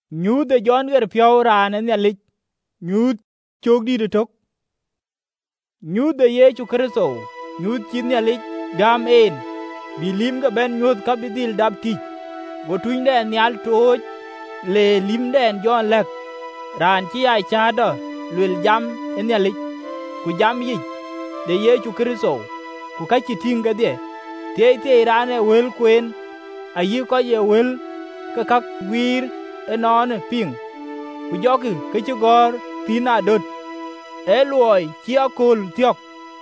Nyuth de John ger piau ran en yalich. Nyuth chok di de tok. Nyuth de Yesu Kristo. Nyuth chin yalich gam en. Bilim ga ben nyuth ka bidil dab tich. Go tuin den nyal toj. Le lim den John lek. Ran chi ai chada. Lwel jam en yalich. Ku jam yich. De Yesu Kristo. Ku kachi tinga de. Te irane wel kwen. Ayi ko ye wel. Ka kak gwir enon ping. Ku joki kechugor tina dot. Eloy chia kul tiok.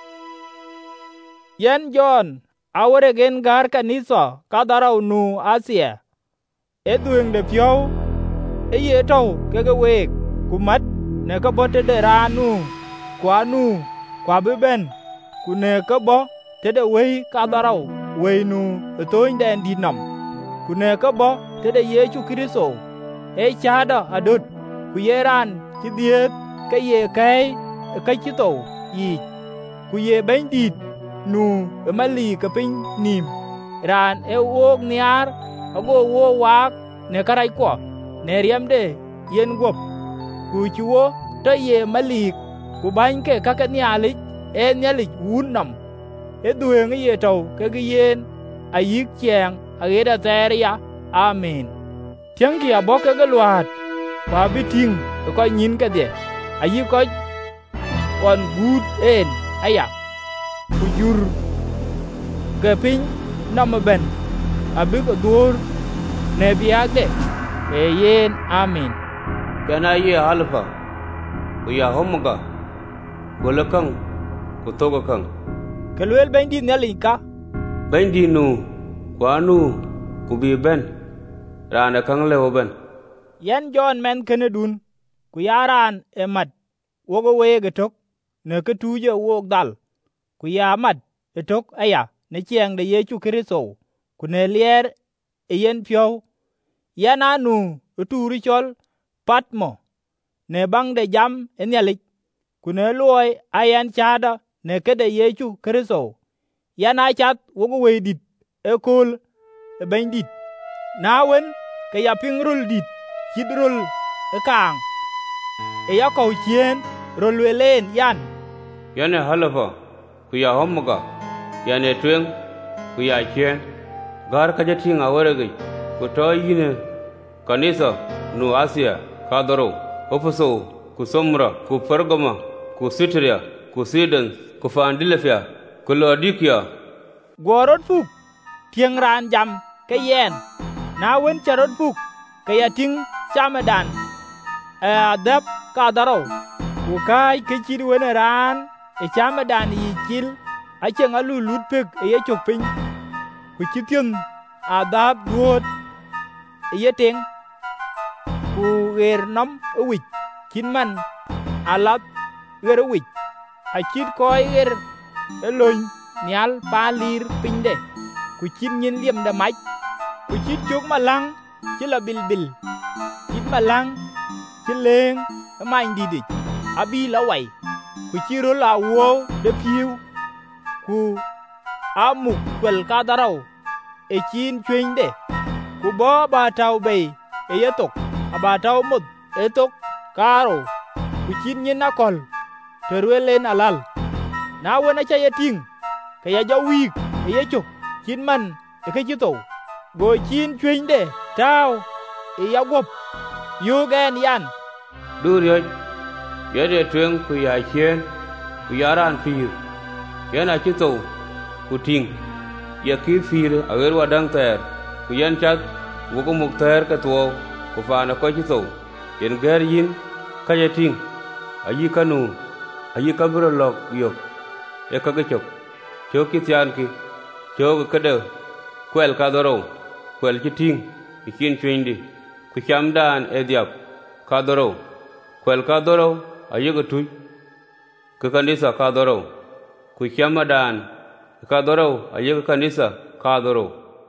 Yen John. Awore gen gar kanisa kadarau nu Asia. Edueng de piau. Eye tau kege wek. Kumat ne ka bote de ranu. Kwa nu. Kwa beben. Kune ka bo. Tede wei kadarau. Wei nu etoin den dinam. Kune ka bo. Tede Yesu Kristo. Chada adot. Kuyeran chidiet. Ka ye kai. Ka chito. Yi. Kuye bendit. Nu emali ka pin nim. Ran wok niar. Ago wo wak. Ne karai kwa. Ne riam de. Yen gop. Kuchuo. Ta ye malik. Kubanke kaka nialik. Nyalik wunam. Dueng ye tau kage yen. Ayik chiang. Ageda teria. Amen. Tiang ki abok kage luat. Kwa biting. Ko nyin ka de. Ayik ko. On good en. Aya. Kujur. Keping. Nama ben. Abik dur. Nebiak de. Yen. Amen. Kana ye alpha. Kuya omega. Golakang. Kutogakang. Kalwel bendi nelinka. Bendi nu. Kwanu. Kubi ben. Rana kang lewo ben. Yan John men kenedun. Kuyaran emat. Wogo wege tok. Ne ketuje wog dal. Kuyamat. Etok aya. Ne chiang de Yesu Kristo. Kune lier. Yen piau. Yan anu. Uturi chol. Patmo. Ne bang de jam enyalik. Kune loy ayan chada. Ne kede Yesu Kristo. Yan achat wogo wedit. Ekol. Bendit. Nawen. Kaya pingrul dit. Chidrul. Ekang. Eya kau chien. Rolwelen yan. Yane halafa. Kuya omega. Yane tueng. Kuya chien. Gar kajating awaregi. Kutoy yine. Kanisa. Nu Asia. Kadaro. Opuso. Kusomra. Kupergama. Kusitria. Kusidens. Kufandilepia. Kulodikia. Gorot fuk. Tiang ran jam. Kayen. Nawen charot fuk. Kaya ting Chamadan. Adap kadaro. Kukai kecil weneran. Chamadan yikil. Achang alu lutpek. Choping. Kuchitian. Adap duot. Ting. Ku nam uwit. Kinman. Alat. Uwit. Achit koi eloy. Nial palir pinde. Kuchit nyin liam da mach. Kuchit chuk malang. Chila bilbil. Chit malang. Chileng. Main didik. Abi laway. Kuchiro la wow. De piu. Ku. Amuk kwel kadarau. Chin chwende. Ku bo batau bay. Yatok. Abatau mud. Etok. Karo. Kuchin nyin nakol. Terwelen alal. Na wena cha yating. Kaya jawik. Chuk. Chin man. Ekechito. Go chin chwende. Tao. Yagwop. Yugen yan. Durioj. Yade tueng kuya chien. Kuyaran fir. Yana chito. Kuting. Yakir fir. Awer wadang ter. Kuyan chat. Wuko mukter katuo. Kufana ko chito. Yen gar yin. Kaya ting. Ayi kanu. Ayi kabro lok yok. Ekagechok. Choki tian ki. Chok kade. Kwel kadoro. Kwel chiting. Ikin chwindi. Kuchamdan ediap. Kadoro. Kwel kadoro. Ayi gatuj. Kukanisa kadoro. Kuchamadan. Kadoro. Ayi kanisa kadoro.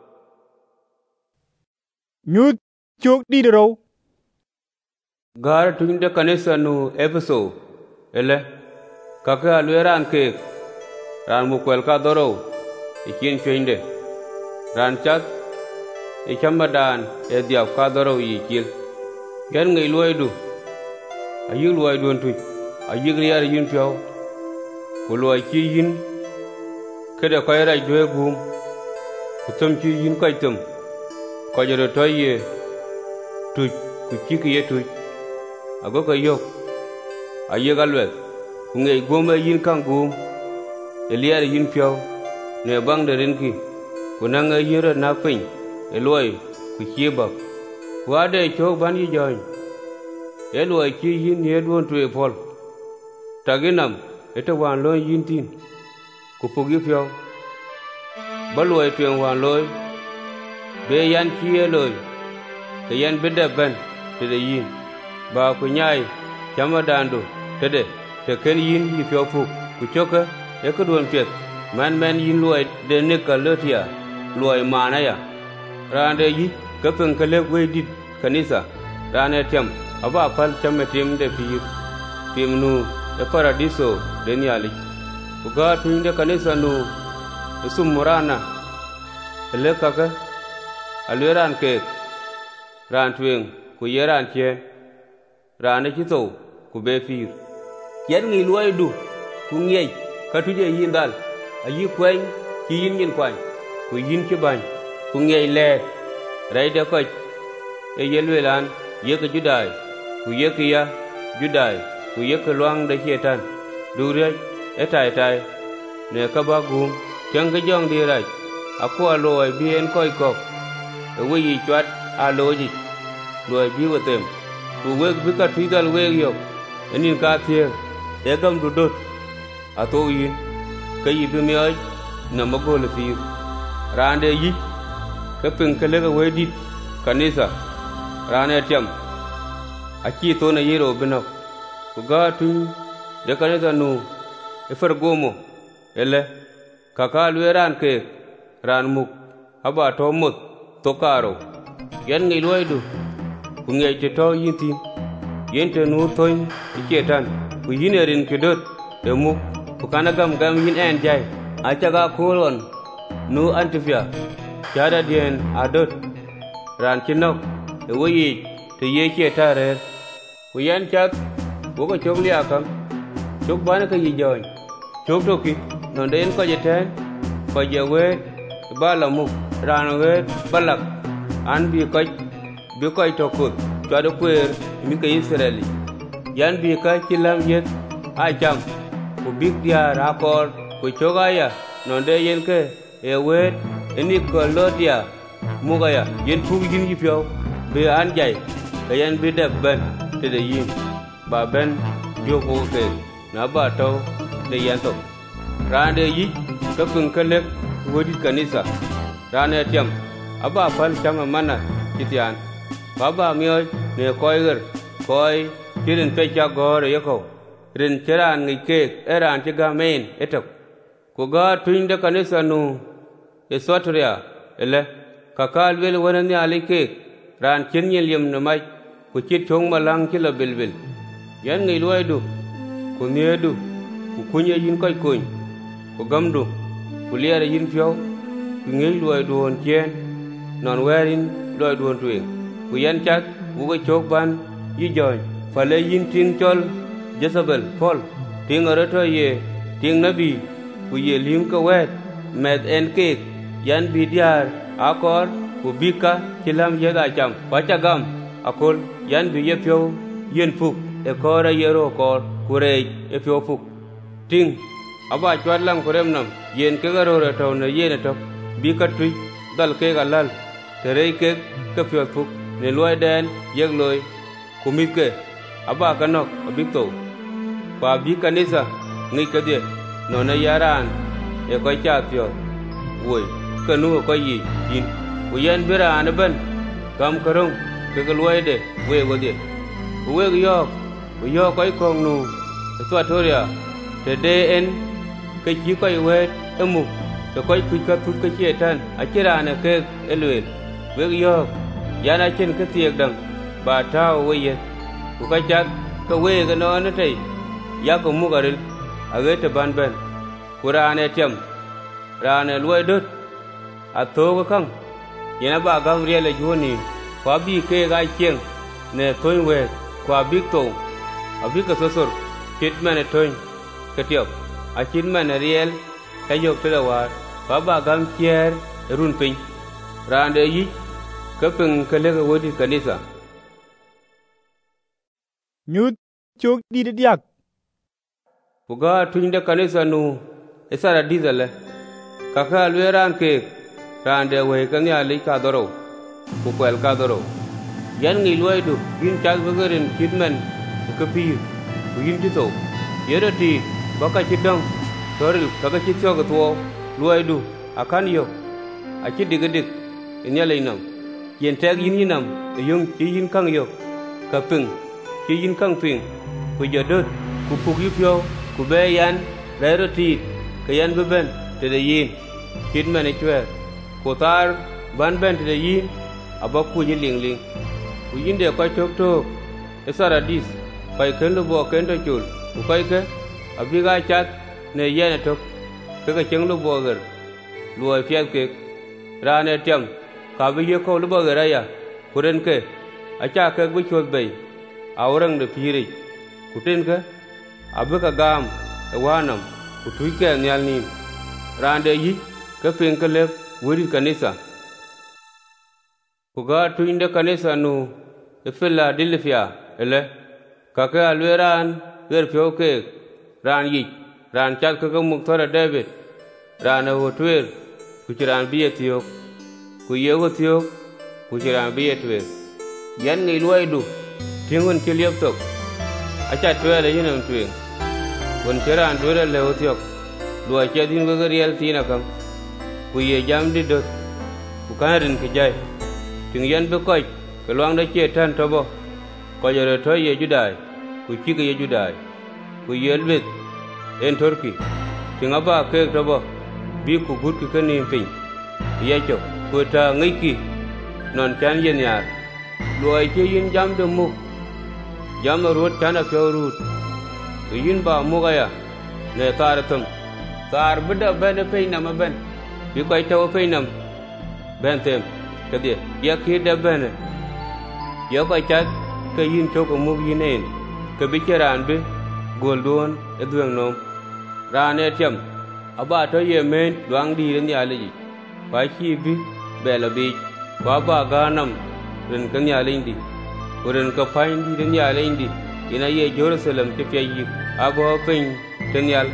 Nyut chok di dero. Gar tunde kanisa nu Efeso. Ele. Kaka alweran kek. Ran mukwel kadoro. Ikin chwinde. Ran chat. Ichamadan ediap kadoro yikil. yan ngai luai du ayi luai duan tu ayi riya yin piao ko luai ki yin kada kai rai do gum ku tum ki yin kai tum ko jero toye tu ku ki ki ye tu ago ko yok ayi galwet ku ngai gum yin kang gum eliya yin piao ne bang de rin ki ku nang yira na pin eloi ku ki ba wa de chok ban yi join eloi ki yin ye duan tu e pol taginam eta wan loy yin tin ku pogi piao baloi tuen wan loy be yan ki eloi ke yan bede ben te de yin ba ku nyai chama dando te de te ken yin yi piao fu ku choka e ko duan pet man yin loi de ne ka lotia loi mana ya rande yi ka pen ka le we dit kanisa rane tem aba pal chama tem de pi tim nu e paradiso de ni ali uga tuinde kanisa nu sumurana le kaka alweran ke ran tuen ku yeran che rane chito ku be fir yen ngi luai du ku ngei ka tuje yin dal ayi kwen ki yin yin kwan ku yin ki ban ku ngei le rai de ko e yelwelan ye ka judai ku ye ki ya judai ku ye ka luang de chetan dure e tai ne ka ba gum kyang ka jong di rai akwa loi bien koi kok e we yi chat a loji loi bi watem ku we bi ka tidal we yok enin ka thie e gam du dot ato yin ka yi bi mi ai na magol fi rande yi ka pin ka le we dit kanisa rane tiam aki to na yiro binok ku ga tun de kanisa nu e fer gomo ele kaka lweran ke ran muk haba to mut to karo yan ngi loy du ku ngai te to yintin yente nu toin iketan ku yinerin kidot de muk ku kana gam yin en jai acha ga kolon nu antifia jada dien adot ran chinok e woyi te ye ketare ku yan chat wo ko chogli akam chok bana ka yi joy chok to ki non den ko jeten ko je we bala muk ran we balak an bi ko to ko chado kwer mi ka israeli yan bi ka chilam yet a jam ku big dia rakor ku chogaya non de yen ke e we eni ko lodia mugaya yen fu yin yi pyo be an jai ka yan bi de ben te de yin ba ben yo ko ke na ba to de yan to rande yi ka pun kalek wodi kanisa rane tiam aba pal chama mana kitian baba mioy ne koiger koi kirin pecha gore yako rin cheran ngi ke eran tiga main etok ko ga tuinde kanisa nu esotria ele kakal wel wonani alike ran chenyel yem no mai ko chit chong malang chila bilbil yan ngi loidu ko niedu ku kunye yin koy kun ko gamdu ku liare yin fio ku ngi loidu on chen non werin loidu on tuing ku yan chat bu ko chok ban yi joy fale yin tin chol Jezebel Paul ting arato ye ting nabi ku ye lim ka wet med en ke yan bidiar akor ku bika kilam yeda cham pachagam akol yan bi ye pyo yen fuk e kora yero kor kure e pyo fuk ting aba chwadlang kurem nam yen ke garo to na yen to bika tui dal ke galal tere ke ke pyo fuk ne loy den yeg loy kumit ke aba kanok abikto pa bi kanisa ngi ke de no na yaran e ko cha pyo woi kanu ko yi yin ku yen bira an ben gam karong ke loy de we wode we yo ko kong nu Equatoria te de en ke ji ko we emu te ko ku ka tu ke chetan akira na ke elwel we yo yana chen ke tiek dang ba ta we ye ku ka chak ka we ga no na tai ya ko mu garil age te ban ben kurane tem rane loy dot a to ga kang yana ba gam riele joni kwa bi ke ga chen ne toy we kwa big to abik ka sosor chit mane toy ketiop a chit mane riel kayok telawar baba gam kier run pin rande yi kapeng kalega wodi kanisa Nyut chok di diak. Puga tuinde kanisa nu esara dizale kaka lweran ke rande we kan ya le ka doro ku kwel ka doro yan ngi loidu yin chal begerin kitmen ke pi ku yin tito yerati baka chidang toril kaka chityo ga to loidu akan yo a chidigedik inyale inam yen tag yin inam yung chi yin kang yo ka ping chi yin kang ping ku jadot ku pugi pyo ku be yan rerati ke yan beben te de yin kitmen chwer ku tar ban ben te de yin abaku yin ling ku yin de ko tok tok esara dis kai kendo bo kendo chul ku kai ke abiga chat ne yen tok ke cheng lu bo ger luoi fiat ke rane tiam ka bi ye ko lu bo ger ya kuren ke acha ke bu chot bei awrang de piri kuten ke abika gam wanam ku tuike nyal ni rande yi ke pin ke le wuri kanisa ku ga tuinde kanisa nu efela dilfia ele kake alweran ger pyo ke ran yi ran chat ke muktora david ran hotwer ku chiran biye tiyo ku yego tiyo ku chiran biye twer yan ngi loidu tingun kiliep tok acha twele yinam twen won chiran dore le hotiok lo che din go riel tina kam ku ye jam di dot ku karin ke jai ting yan be koy ke luang da che tan tobo ko yore to ye judai ku chi ke ye judai ku ye lwet en torki tinga ba ke tobo bi ku gut ki kani pin ye cho ku ta ngi ki non chan yen yar lo che yin jam de mu jam rot tan a ko rut yin ba mu ga ya ne tar tum tar bida ben pe na ma ben bi ko taw pe nam ben tem kadi ya ki da ben ya ko chat ke yin to ko mu yinen ke bi cheran bi goldon e duang nom rane tiam aba to ye men duang di ren ya le ba chi bi bela bi ba ba ganam ren kan ya le ndi ren ka fain di ren ya le ndi ina ye jerusalem te fe yi abo pen tenyal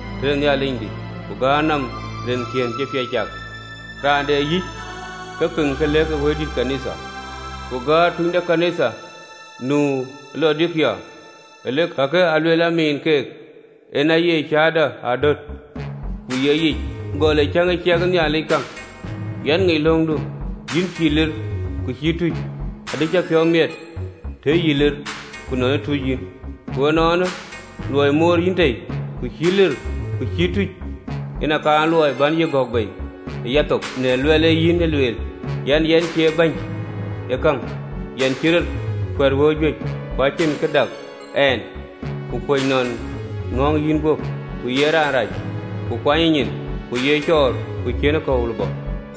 le ndi ku ganam ren kien te fe jak rande yi ka pin ka le ka wodi kanisa ku ga tunda kanisa nu lo dikya ele ka ke alwela min ke ena ye chada adot ku ye yi gole changa chagan ya le kam yan ngi longdu yin chilir ku chitu ade cha pyo miet te yilir ku no tu yin ku no loy mor yin tei ku chilir ku chitu ina ka loy ban ye gog bay yatok ne lwele yin ne lwel yan che ban e kam yan chirir kwer wo jwe ba chin kedak en ku koy non ngong yin bo ku yera raj ku kwanyin ku ye chor ku chena ko ulbo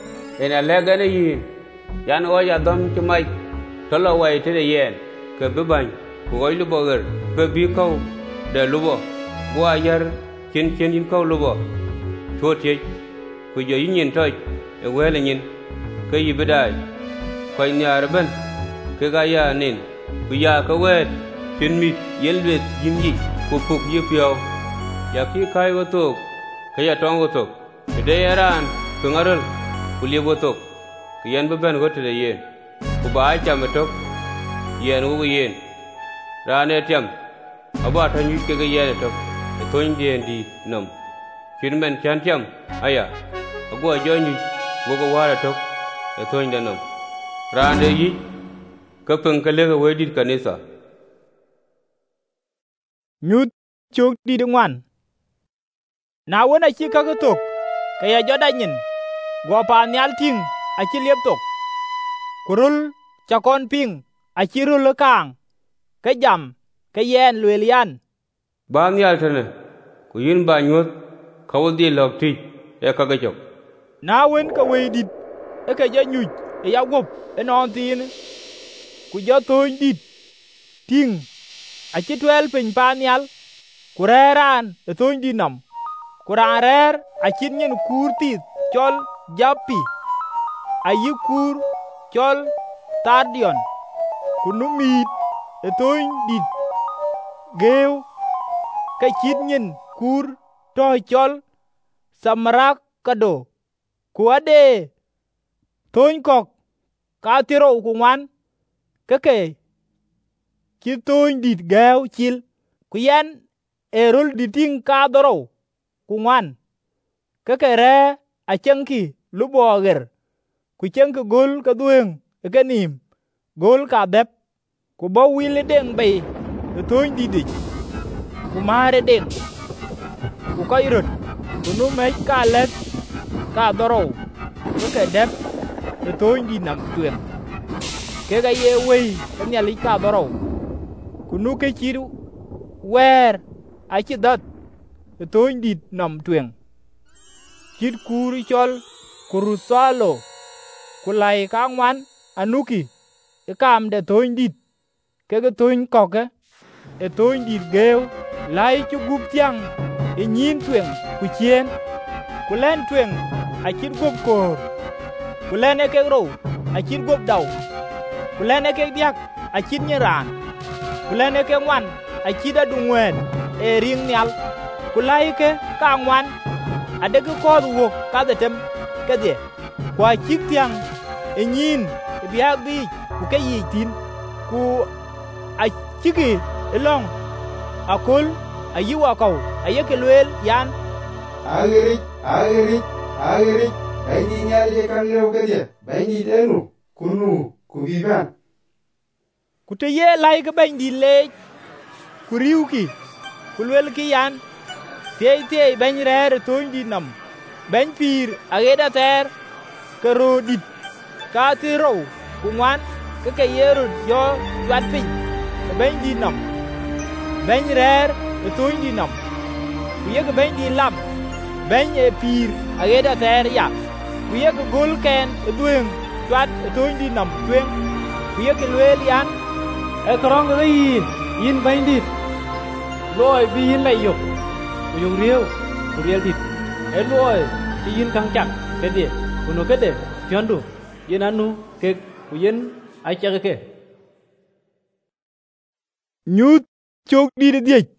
ena legane yin yan o ya dom chmai tolo wai te yen ke beban ku goy lu boger ke bi ko de lubo bua yar chen yin ko lubo chotie ku je yin toy e wele yin ke yibedai koy nyar ben ke ga ya nin ku ya ka wet chen mi yelwet yin yi ku puk yi pyo ya ki kai wo tok ke ya tong wo tok de yaran tungarul ku li wo tok ke yan beben go te yen ku ba cha me tok yen wo yen rane tiam aba ta nyu ke ga yen tok e toin den di nam kin men chan tiam aya ago jo nyu go go wara tok e toin da nam rane yi ka pun ka le ga we dit kanisa Nyut chok di ngwan. Na wona chi ka tok ka ya joda nyin go pa nyal ting a chi liep tok kurul cha kon ping a chi rul kang ka jam ka yen lwelian ba nyal tane ku yin ba nyut ka wodi lok ti e ka ga chok na wen ka we dit e ka ja nyuj e ya gop e non tin ku ja ton dit ting a ci twel piny panial ku reran thony di nam ku ran rer a cin nyen kur tith col Japi a yi kur col Tardion ku numit thony dit geu ka cin nyen kur to col Samrakado ku ade thony kok ka tiro ku ngwan keke ki thony dit geu cil ku yen erol diting ka doro ku ngwan keke re a cengki luboger ku cengki gol ka dueng ke nim gol ka dep ku bo wile deng bay thony didik ku mare deng ku koirot ku numej ka let ka doro keke dep thony di nam tueng kega ye wei nyali ka doro ku nu ke chiru wer a chi dot thony di nam tueng chit kuri chol kurusalo ku lai ka ngwan anuki kam de thony dit kege thony koke thony dit geu lai chu gup tiang nyin tueng ku chien ku len tueng a chit gup kor ku len ke ro a chit gup daw ku len ke diak a chit nyeran ku len ke ngwan a chit adungwen ring nyal ku lai ke ka ngwan ade ke ko wok ka de tem ke de kwa chit tiang nyin biak bi ku ke yi tin ku a chiki long akol ayiwa kaw ayeke lwel yan agerik bayni nyalje kan lew kedye bayni denu kunu kubiban ku te ye lai ke bayni le ku riuki ku lwel ki yan tey bayni rere thony di nam bayni pir ageda ter ke rodit ka tiro ku ngwan ke yero yo wat pin bayni di nam bayni rere thony di nam ku ye ke bayni di lam bayni pir ageda ter ya ku ye ke gol ken dueng wat thony di nam tueng ku ye ke lwel yan e krong ga yin bayni dit loy bi yin lay yok ku yung rieu ku riel dit e loy ti yin kang chak ke de ku no ke de piondu yin anu ke ku yin ai chak ke nyut chok di de diech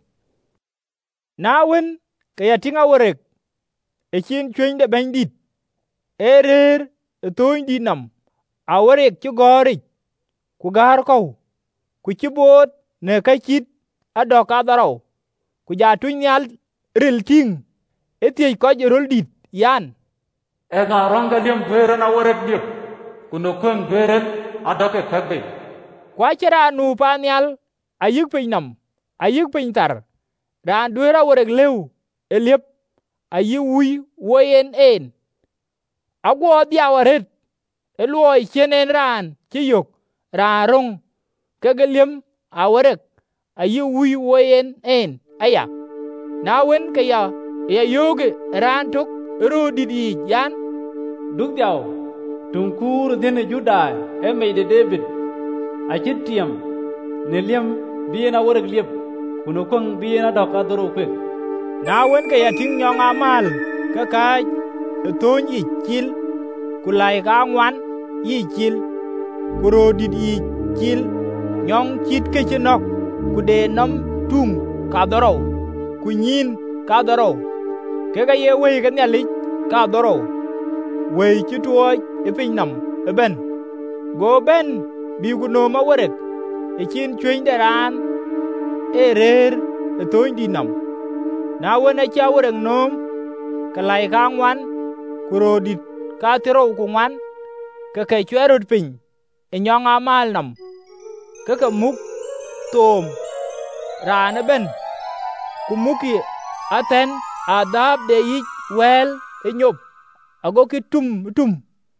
na wen ke ya tinga worek e chin chwen de bayni dit erer thony di nam a worek ci gori ku gar ko ku ci bot ne ka chit adoka daro ku ja tunyal ril ting etiej ko jerol dit yan e ga ronga lim beren a worek dik ku no kon beren adoke kagbe kwa chira nu panyal ayik piny nam ayik piny tar ran duera worek lew eliep ayi wuy woyen en agwo diawaret eluoy chenen ran chiyok ran rong kegeliem aworek ayi wuy woyen en aya na wen ke ya yoge ran tok ro didi yan duk diaw tunkur dene juda e meide David a chitiam ne liem biena worek liep kuno kong biena doka doro kwe na wen ke ya ting nyong amal ka kaj thony yi chil ku lai ka ngwan yi chil ku ro didi chil nyong chit ke chinok ku de nam tung ka doro ku nyin ka doro ke ga ye wei ka nyali ka doro wei chi tuo e piny nam e ben go ben bi gu no ma worek e chin chwen de ran erer thony di nam na wen a cha worek nom ka lai ka ngwan ku ro dit ka tiro ku ngwan ke chwerut piny e nyong amal nam ke muk tom rane ben ku muki aten adab de yik wel e nyop ago ki tum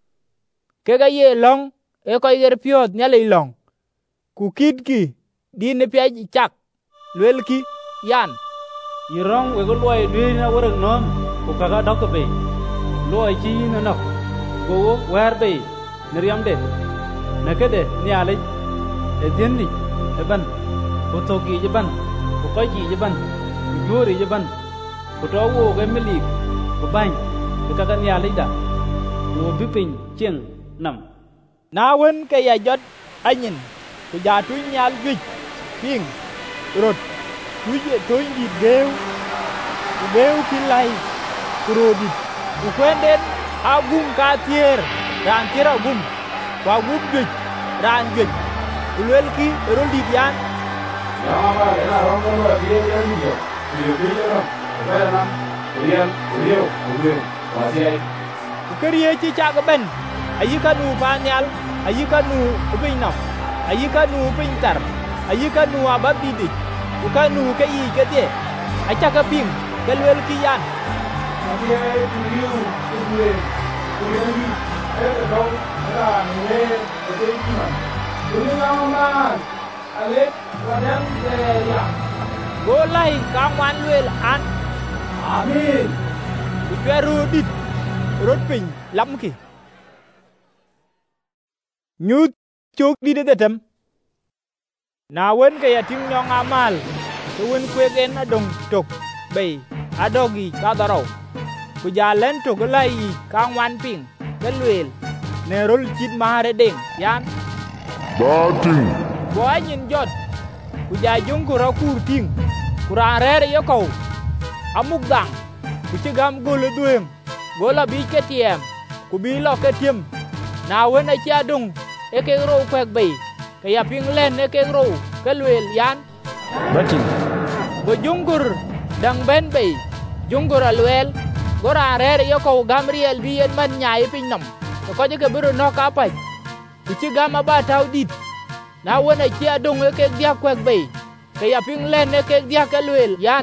ke ga ye long e ko yer piot nyale long ku kit ki din pya chak lwel ki yan yirong we go loy na worek nom ku kaga dok be loy chi na nok go wer be nriam de nakede ni ale e denni e ban ku toki jaban ku koji jaban ku jori jaban ku towo ge melik ku bany ku kakan ya lida ku bipin cheng nam na wen ke ya jot anyin ku ja tu nyal wich ping rot tu je tu di deu kilai ku rodi ku kwenden agum ka tier ran tira gum wa gum wich ran wich ku lel ki rodi yan Nama ena rongo lo dia dia video. Video lo. Bela nam. Video. Masih. Ku keriye ci ca ga ben ayika nu ba nyal ayika nu ubin nam ayika nu pintar ayika nu ababidi ku ka nu ke yi ke de acha ka ping ke lel ki yan Dia video. Dong ada ni ada iman. Dulu nama Alek wadang ya. go lai ka wan lel an Amin. ku peru dit rot pin lam ki nyut chok di de tem na wen ke ya ting nyong amal to wen kwe gen adong tok bei adogi ka daro ku ja len to go lai ka wan ping ke lel ne rol chit mare ding yan Bating. bo anyin jot ku ja jung ku ra kur ting ku ra re yo ko amuk dang ku ci gam go le duem go la bi ke tiem ku bi lo ke tiem na wen a cha dung e ke ro kwek bei ke ya ping len e ke ro ke lel yan batin go jungur dang ben bei jungur alwel go ra re yo ko gamriel bi en man nyai pin nam ko je ke buru no ka pa ku ci gam ba taw dit na wen a cha dung e ke dia kwek bei ke ya ping len e ke dia ke lel yan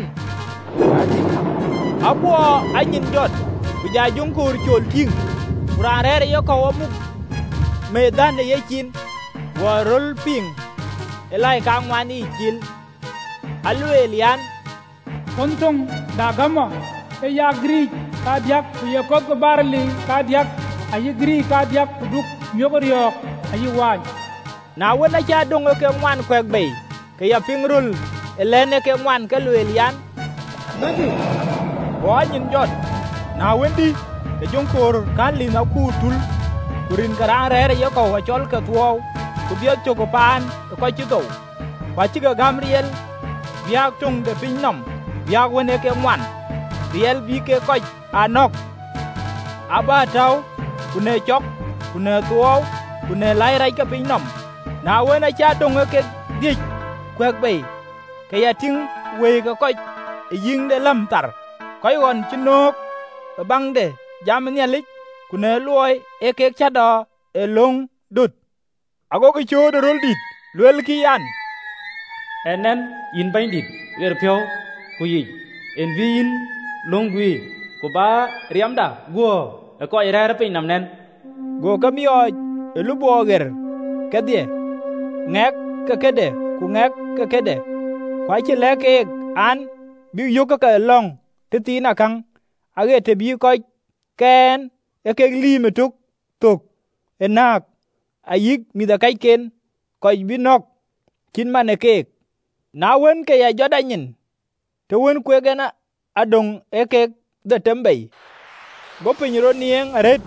abo anyin jot ku ja jungur chol ting ra re yo ko amuk me dan ye chin warol ping elai ka ngwani chil alwel yan Untung dagama e ya gri ka diak ye ko ko barli ka diak ay gri ka diak duk yogoriok ay wan na wona cha dong ke ngwan kwek bei ke ya pingrul elene ke ngwan ke lwel yan bagi bo nyin jot na wendi ke jonkor kan li na ku tul kurin kara re yo ko wa chol ke tuo ku bia choko pan ko chi to wa chi ga gamriel bia tung de pin nam bia wone ke ngwan riel bi ke ko anok aba taw ku ne chok ku ne tuo ku ne lai rai ke pin nam na wona cha dong ke dik kwek bei ke ya ting we ga ko ying de lam tar koy won chinok bang de jam nyelik ku ne loy e ke cha do e long dut ago ke cho de rol dit lwel ki yan enen in bandit wer pyo ku yi en vin longwi ku ba riamda go e ko ire pin nam nen go kamio e lu boger kedie ngek ke kede ku ngek ke kede kwa chi le ke an bi yo ka long ti na kang age te bi ko ken e ke li me tuk enak ayik mi da kai ken ko bi nok kin mane ke na wen ke ya joda nyin te wen kwe gena adong e ke de tembei go pinro nieng aret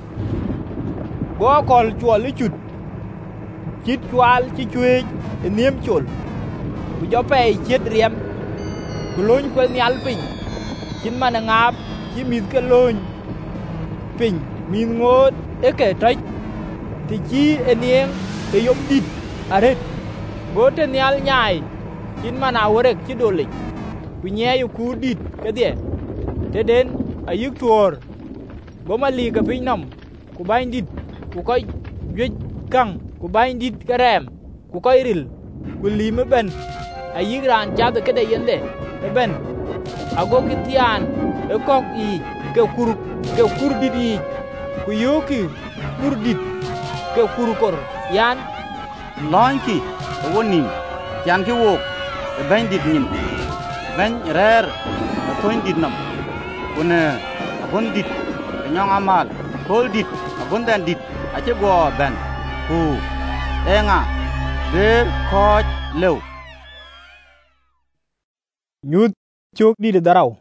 go kol chuol chut chit chual chi chwe niem chul ku jo pe chit riem ku lony kwe nyal pin kin mane ngap chi mit ke lony pin min ngot e ke trach ti chi enieng e yom dit aret go te nyal nyai kin mana worek chi dolik ku nyeyu ku dit ke die te den ayik tuor go mali ka pin nam ku bain dit ku koy yej kang ku bain dit karem ku koy ril ku lime ben ayik ran cha de ke de yende e ben ago kitian e kok i ke kur dit i ku yoki kur dit ke kur kor yan Loinki wonim yan ki wok ben dit nyin ben rer toin dit nam une abon dit nyong amal kol dit abon dan dit ache go ben ku enga der ko lew Nyut chok di de darau.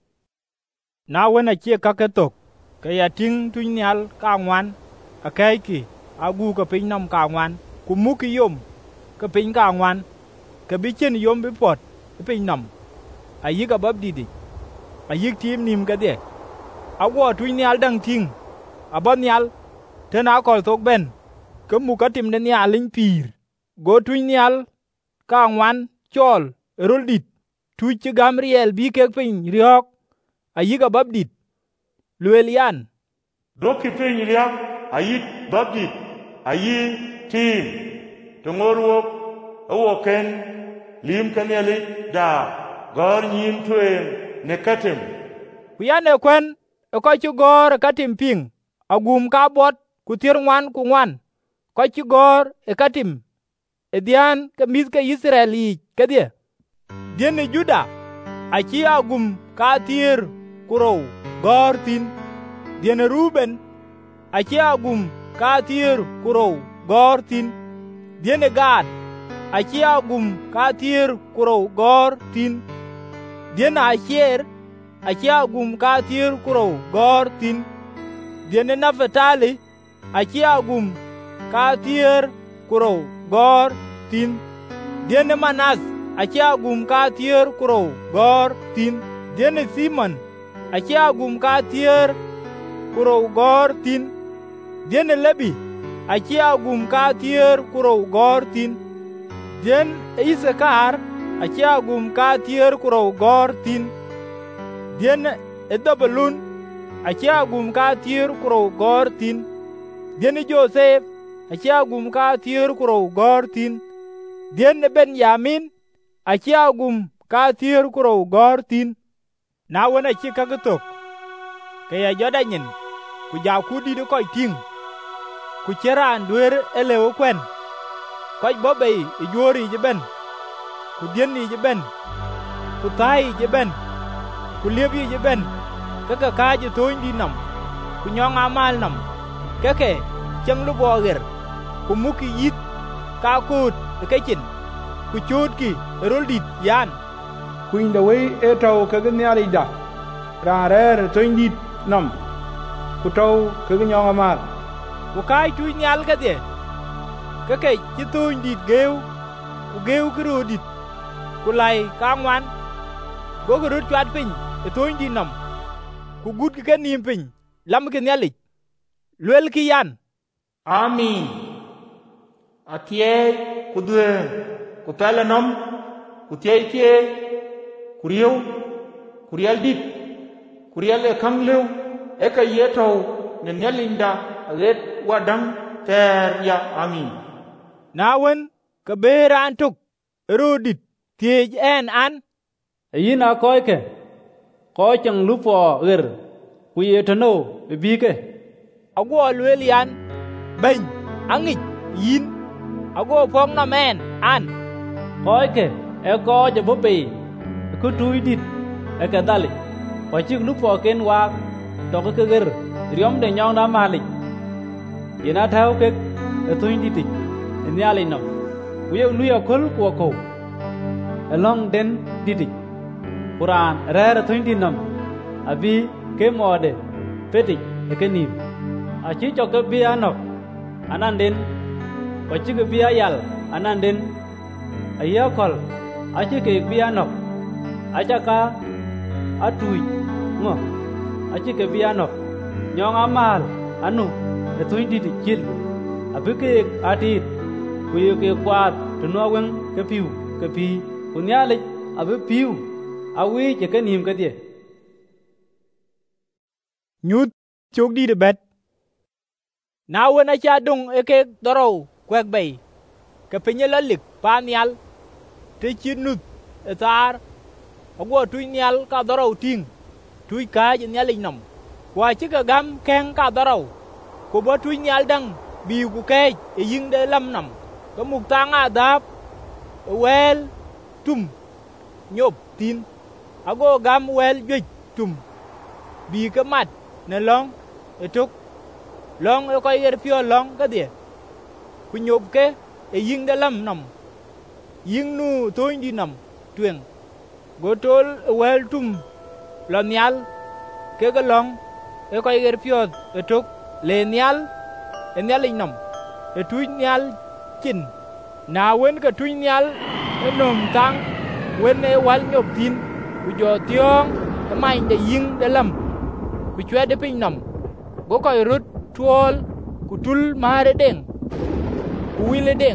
Na wena chia kaketok. Kaya ting tunyal ka ngwan. Akaiki agu ka pinyam ka ngwan. Kumuki yom ka piny ka ngwan. Ka bichen yom bipot pinyam. Ayik abab didi. Ayik tim nim ka de. Agwa tunyal dang ting. Abab nyal. Tena kol tok ben. Kemuka tim den yaling pir. Go tunyal ka ngwan chol roldit. Tuch Gamriel bi kek piny riok. Ayik abab dit. Luelian. Doki piny riok. Ayik bab dit. Ayi tim. Tungorwok. Awoken. Lim kanyelik da. Gor nyim tueng. Nekatim. Kuyane kwen. Kochi gor katim ping. Agum ka bot. Kutir ngwan ku ngwan. Kochi gor katim. Edian kemith ke Israeli kadie. Diene Juda. Achi agum ka tir kurou gor tin. Diene Ruben. Achi agum ka tir kurou gor tin. Diene Gad. Achi agum ka tir kurou gor tin. Diene Asher. Achi agum ka tir kurou gor tin. Diene Naphtali. Achi agum ka tir kurou gor tin. Diene Manas. Achi agum ka tir kurou gor tin. Diene Simon. Achi agum ka tir kurou gor tin. Diene Lebi. Achi agum ka tir kurou gor tin. Dien Isakar. Achi agum ka tir kurou gor tin. Diene Edabelun. Achi agum ka tir kurou gor tin. Diene Joseph. Achi agum ka tir kurou gor tin. Diene Benjamin. Achi agum ka tir kurou gor tin. Na wena chi kagetok. Kaya joda nyin. Ku ja kudi de koy ting. Ku cheran duer elewo kwen. Koy bobey ijori jeben. Ku dieni jeben. Ku tai jeben. Ku liebi jeben. Kaka kaji toy di nam. Ku nyong amal nam. Kake chang lu boger. Ku muki yit. Ka kut kachin. Ku chut ki roldit yan. Queen the way etau kaganyali da. Rarer toindit nam. Kutau kaganyong amal. Ku kai tu nyal ka de. Kake chituin dit geu. Ku geu krudit. Ku lai ka ngwan. Go krut chat pin. Toin di nam. Ku gut ka nim pin. Lam ke nyalik. Luel ki yan. Amin. Atie kudwe. Kupele nom. Kutie tie. Kuriyo. Kurial dit. Kurial e kangleu. Eka yetau. Nenyalinda. Aget wadang. Ter ya amin. Nawen. Kabera antuk. Erudit. Tiej en an. Yina koy ke. Koy chang lupo ger. Kuye tano. Bibike. Agwo luel yan. Bany. Angit. Yin. Agwo phong na men. An. Koy ke. Eko je bobe. Ku tuidit. Eka dali. Wachik lupo ken wak. Toke ke ger. Riom de nyong da malik. Yina thao ke. Tuinditi. Nyali no. Kuye luya kol kwa ko. Along den didi. Quran rare thuindi nam. Abi ke mode. Peti ekenim. Achi cho ke bia no. Ananden. Wachi ke bia yal. Ananden. Ayakol. Achi ke bia no. Acha ka atui. Ngo. Achi ke bia no. Nyong amal. Anu. Thuindi di chil. Abi ke atit. Kuye ke kwat. Tunwa weng ke piu. Ke pi. Kunyalik abe piu awi je kenim ka die Nyut chok di de bet. Na wena cha dung eke doro kwek bay. Ke penyelalik panial. Te chinut etar. Agwo tui nial ka doro ting. Tui ka je nialik nam. Kwa chika gam keng ka doro. Ko bo tui nial dang biu ku kej e ying de lam nam. Ka muk tang adap. Well. Tum nhộp tin ago gam wel juj tum bi ka mat ne long etuk long e ko yer pio long ka dia ku nhộp ke e ying da lam nam ying nu toin di nam tuen go tol wel tum lo nyal ke ga long e ko yer pyot e tok le nyal e nyal inom e tu nyal chin na wen ka tu nyal e nom tang wen e wal nyop tin ku jo tiong e mai de ying de lam ku chwe de pin nom go ko rut tuol ku tul mare deng ku wile deng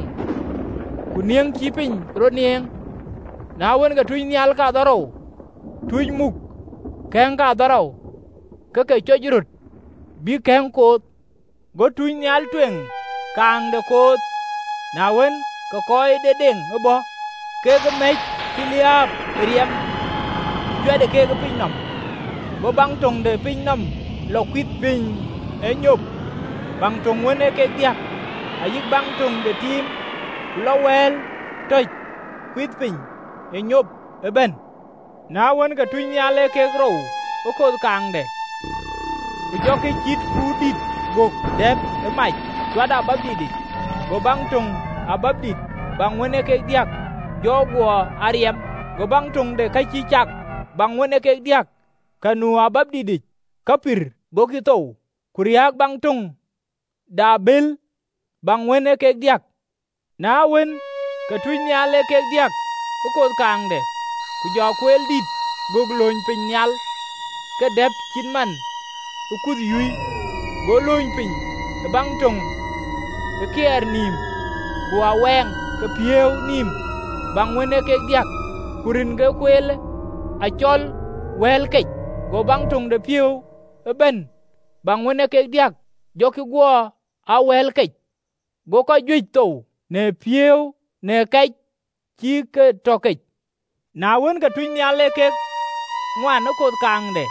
ku nieng chi pin ro nieng na wen ka tu nyal ka daro tu muk ken ka daro ke chojrut bi ken ko go tu nyal twen kang de ko na wen ka koy de deng bo ke ga me kiliap riem chwe de ke ga pin nom go bang tong de pin nom lo quit pin e nyop bang tong wen e ke diak ayik bang tong de tim lo wel toy quit pin e nyop e ben na wen ka tu nyal e ke gro o ko kang de ku jo ke chit ku dit go dep e mai wada babdi go bang tong ababdi bang wen e ke diak jo go ariem go bang tong de ka chi chak bang wen e ke diak kanu ababdi dik kapir go ki to kuriak bang tong da bel bang wen e ke diak na wen ka tu nyal e ke diak ko kang de ku jo kwel dit go gloñ pin nyal ke dep chin man ku yui go loñ pin e bang tong e kier nim ku aweng ke pieu nim bang wen e ke diak kurin ge kwel a chol wel ke go bang tong de pieu e ben bang wen e ke diak jo ki go a wel ke go ko juj to ne pieu ne ke chi ke to ke na wen ka tu nyal e ke ngwan ko kang de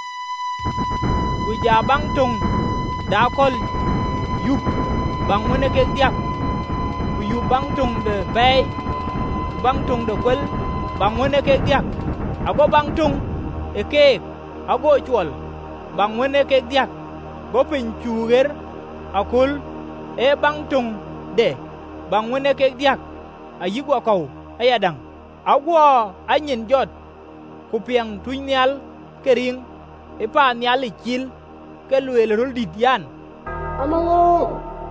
ku ja bang tong da kol yup bang wen e ke diak ku yu bang tong de bay bang tong de kwel bang wen e ke diak ago bang tong e ke ago chwal bang wen e ke diak go pin chuger akul e bang tong de bang wen e ke diak ayigwa ko ayadang ago anyin jot ku piang tu nyal ke ring e pa nyal ikil ke luel rul dit yan amawo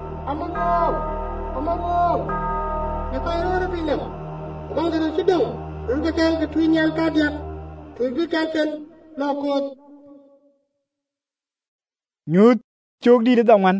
ne ko ro pinam bang de sidong ru ke kan ke tu nyal ka dia tu bi kan ken lo ko nyut chok di de dangwan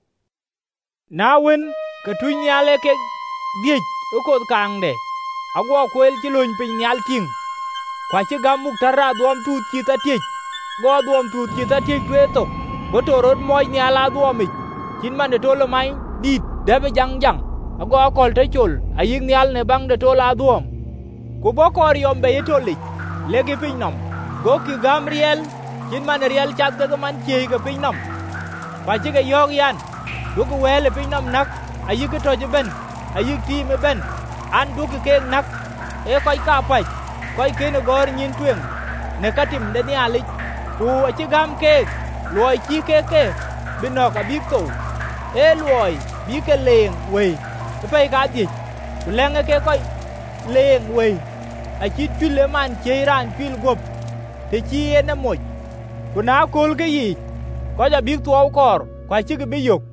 na wen ka tu nyal e ke diej ko kang de agwa kwel ci luñ pin nyal ting kwa ci gamuk tara duom tut ci ta tiej go duom tut ci ta tiej tweto go torot moy nyala duomi cin man de tolo mai dit debe jang ago akol te chul ayik nyal ne bang de tola duom ku bokor yom be yitoli legi pin nom go ki gamriel cin man riel chat ga man ci ga pin nom kwa ci ga yog yan du ko wele pin nom nak ayik to je ben ayik ti me ben an du ke nak e koy ka pai koy ke ne gor nyin twen ne katim de ni ali ku ci gam ke loy chi ke bino ka bi to e loy bi ke leng we pe ka di leng ke koy leng we a chi chule man che ran chul gop te chi ne moj ku na kol ke yi ko ja bi to kor kwa chi ke bi yok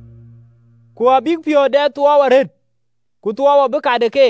ku a bi pio de to waret ku to wa be ka de ke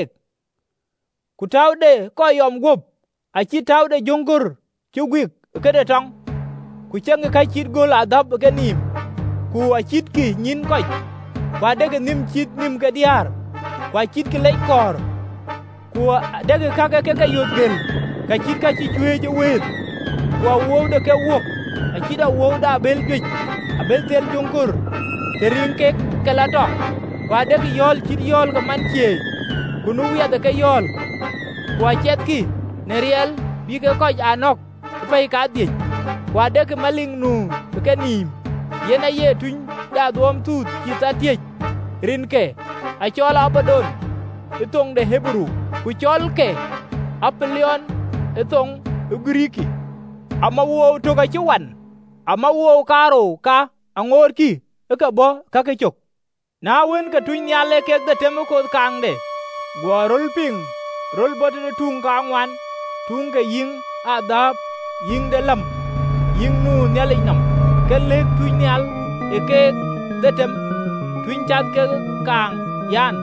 ku tawde ko yom gop a chi tawde jongur chu gwik ke de tong ku chang ka chit gol adab ke nim ku a chit ki nyin ko kwa de ke nim chit nim ke diar kwa chit ke lek kor ku de ke yot gel ka chit ka chi chwe je we ku wo de ke wo a chit a wo da bel ge a bel tel jongur terin ke la to kwa de ke yol chit yol ka man che ku nu ya de ke yol kwa chet ki ne riel bi ke ko anok pe ka di kwa de ke maling nu ke nim yena ye tun da duom tut kita tie rin ke a chola abadon itong de hebru ku chol ke apelion itong griki ama wo to ka chuan ama wo karo ka angor ki ka bo ka ke chok na wen ka tun nyale ke de temo ko kang de go rol ping rol bot de tung ka ngwan tung cái ying adab ying de lam ying nu nyali nam ke lek tu nyal e ke detem tu chat ke kang yan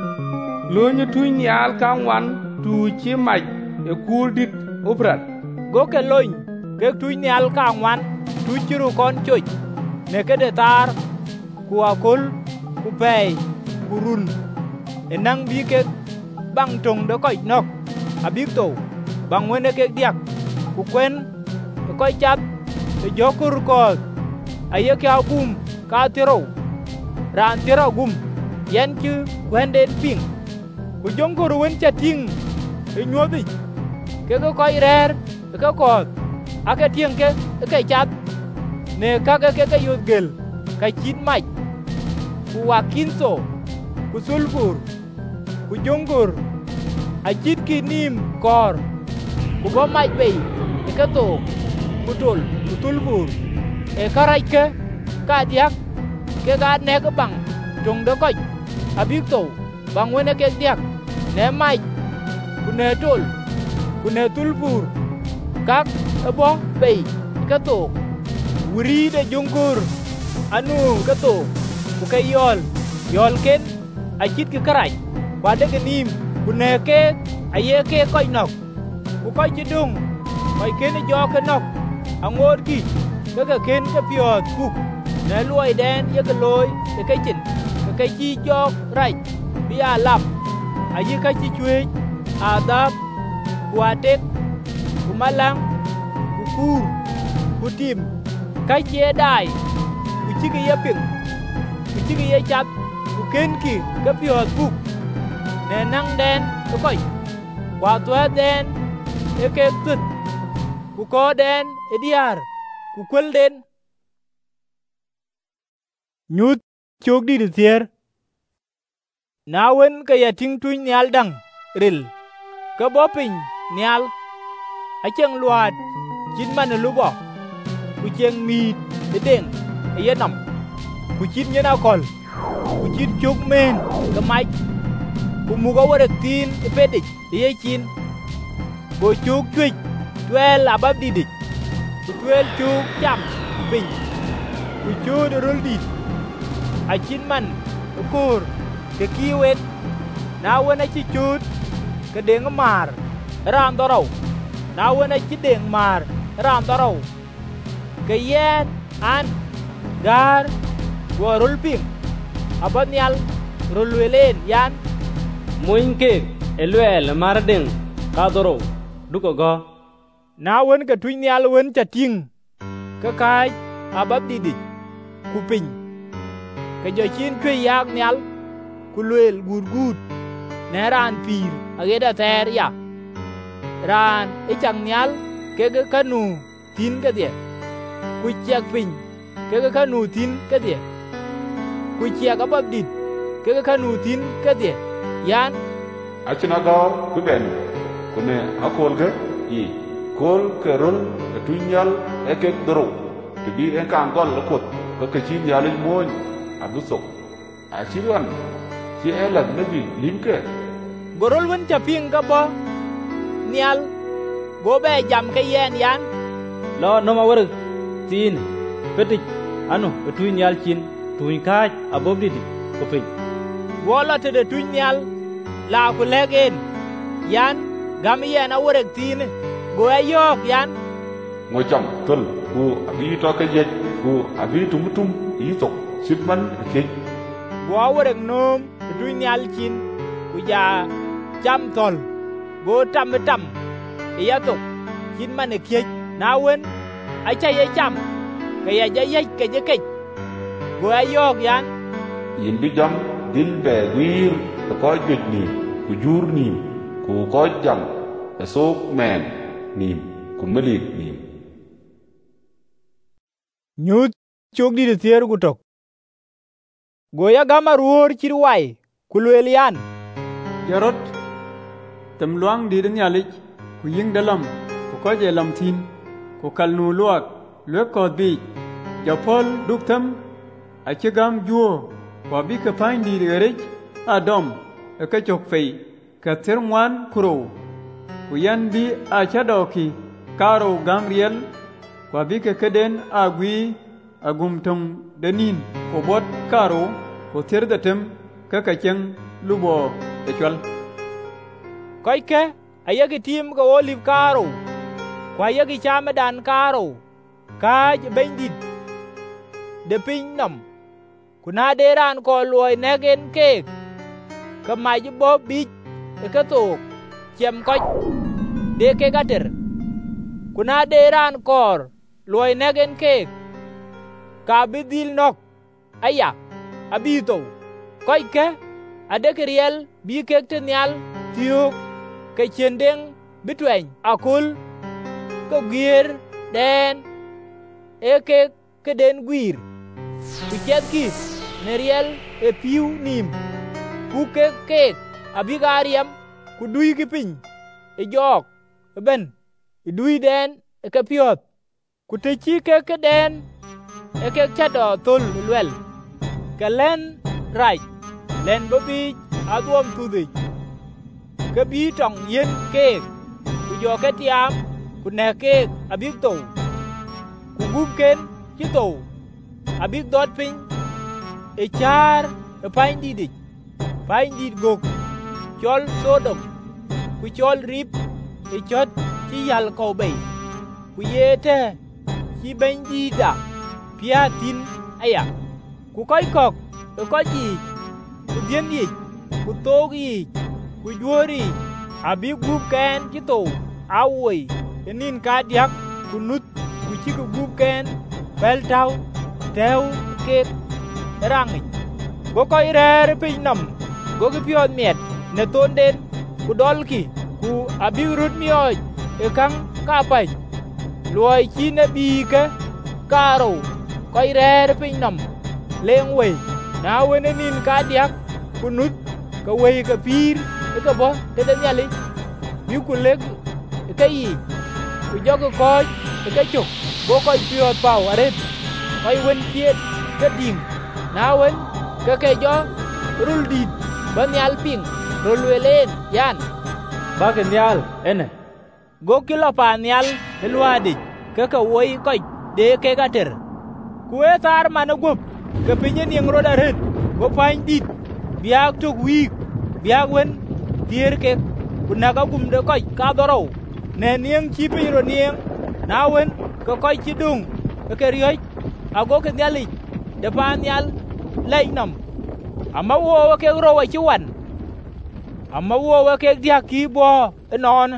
lo như tu nyal kang wan tu chi mạch e kur dit oprat go ke loin ke tu nyal kang wan tu chiru kon choi ne ke de tar ku akol ku pay ku run enang bi ke bang tong de koi nok abik to bang wene ke diak ku kwen koi chat de jokur ko aye ke agum ka tiro ran tiro gum yen chu kwen den ping ku jongur wen chating e nyodi ke ko koi rer ke ko ake tieng ke chat ne ka ke yud gel ka chin mai ku wakinso ku sulfur ku jongur a chit ki nim kor ku bo mai be e ka to ku tulbur e karai ke ka diak ke ga ne ka bang tung de koi abik to bang wene ke diak ne mai ku ne tol ku ne tulbur kak e bo be ka to wuri de jongur anu ka to ku ke yol ken a chit ki karai wa de ke nim ku ne ke aye ke koi nok ku koi chi dung koi ken jo ke nok angor ki ke ken ke piot ku ne luoi den ye ke loi ke chin ke chi jok rai bi a lap aye ka chi chwe adab ku atek ku malang ku kur ku tim ka che dai ku chi ke ye ping ku chi ke ye chat ku ken ki ke piot ku ne nang den ko koi wa tua den e ke tut ku ko den e diar ku kwel den nyut chok di tier na wen ka ya ting tu nyal dang ril ka bo pin nyal a cheng luat chin man lu bo ku cheng mi de deng e ye nam ku chin nyana kol ku chin chok men ka mai ku mu ga wara tin e pedik ye chin go chuk twit twel abab didik ku twel chuk cham pin ku chu de rul dit a chin man kur ke kiwet na wona chi chut ke deng mar ram dorau na wona chi deng mar ram dorau ke yen an gar go rul pin abanyal rul welen yan moin ke elwel mar ding ka doro duko go na wen ka twin nyal wen chating ka kai abab didi ku pin ka jo chin kwe yak nyal ku lwel gud ne ran pir ageda ter ya ran e chang nyal ke kanu tin ka dia ku chak pin ke kanu tin ka dia ku chak abab dit ke kanu tin ka dia yan achina go ku ben ku ne akol ke yi kol ke rol tu nyal e ke doro to bi en kan gol ko ke chi nyal moñ abu sok a chi wan chi elat nabi lim ke gorol wen chaping ka bo nyal go be jam ke yen yan lo no ma wor tin petik anu tu nyal chin tu ka abob dit ko pin wola te de tu nyal la ku legen yan gam yen a worek tin go ayok yan ngo cham tul ku abi to ke je ku abi tum yi to sitman ke go worek nom tu nyal chin ku ya cham tol go tam ya to chin man ke na wen a cha ye cham ke ya ye ke je ke go ayok yan yin bi jam dil be wir ko joj ni ku jur ni ku ko jam sok men ni ku melik ni nyut chok di tier ku tok goya gama ruor chirwai ku lwelian jarot tem luang di den yalik ku ying dalam ku ko je lam tin ku kal nu luak lwe ko bi japol duktam a chigam juo wa bi ka pain di gerech adom e ka chok fei ka ter ngwan kuro ku yan bi a chadoki karo gamriel kwa bi ke keden agwi agumtum denin ko bot karo ko terdatem kakakeng lubo echwal Koi ke ayagi tim ko olive karo kwa yagi chamadan karo ka bendit de piny nam kuna deran ko luoy negen kek ka maj bo bich ka tok chem koch de ke gater kuna deran kor luoy negen kek ka bidil nok aya abito koi ke adek riel bi kek tenyal tiok ke chendeng bitweng akul ko gier den eke keden guir ku chet ki neriel e piu nim ku kek abigariam ku dui ki piny e jok ben e dui den e ke piot ku te chi ke den e ke chado thul lwel ke len raj len bobi aduom tudhi ke bi tong yen kek ku jo ke tiam ku ne kek abik to ku gup ken chi to abik dot piny e char e painy dit gok chol Sodom ku chol rip e chot chi yal ko bay ku yete chi beny dida pia tin aya ku koi kok e ko ji ku dien yi ku tog yi ku juori abi gup ken chi to awoi enin ka diak ku nut ku chi ku gup ken bel tau teu ke rangi go koi rere piny nam go ki piot miet ne ton den ku dol ki ku abi rut mioj e kang ka pai luoi chi ne bi ke karo koi rere piny nam leng wei na wene nin ka diak ku nut ka wei ka pir e ka bo te den yali yu ku leg e ka yi ku jogo koj e ka chuk go koi piot pau aret koi wen tiet ka ding na wen ka ke jo rul dit ban yal ping rul welen yan ba ke nyal ene go kilo pa nyal elwadi ka woi koi de ke gater ku etar man gup ke pinye ning rodaret go pain dit biak to week biak wen tier ke kunaga gum de koi ka doro ne nieng chi pin ro nieng na wen ka koi chi dung ke rioj ago ke nyali de pa nyal leinam amma wo ke ro wa chi wan amma wo ke dia ki bo enon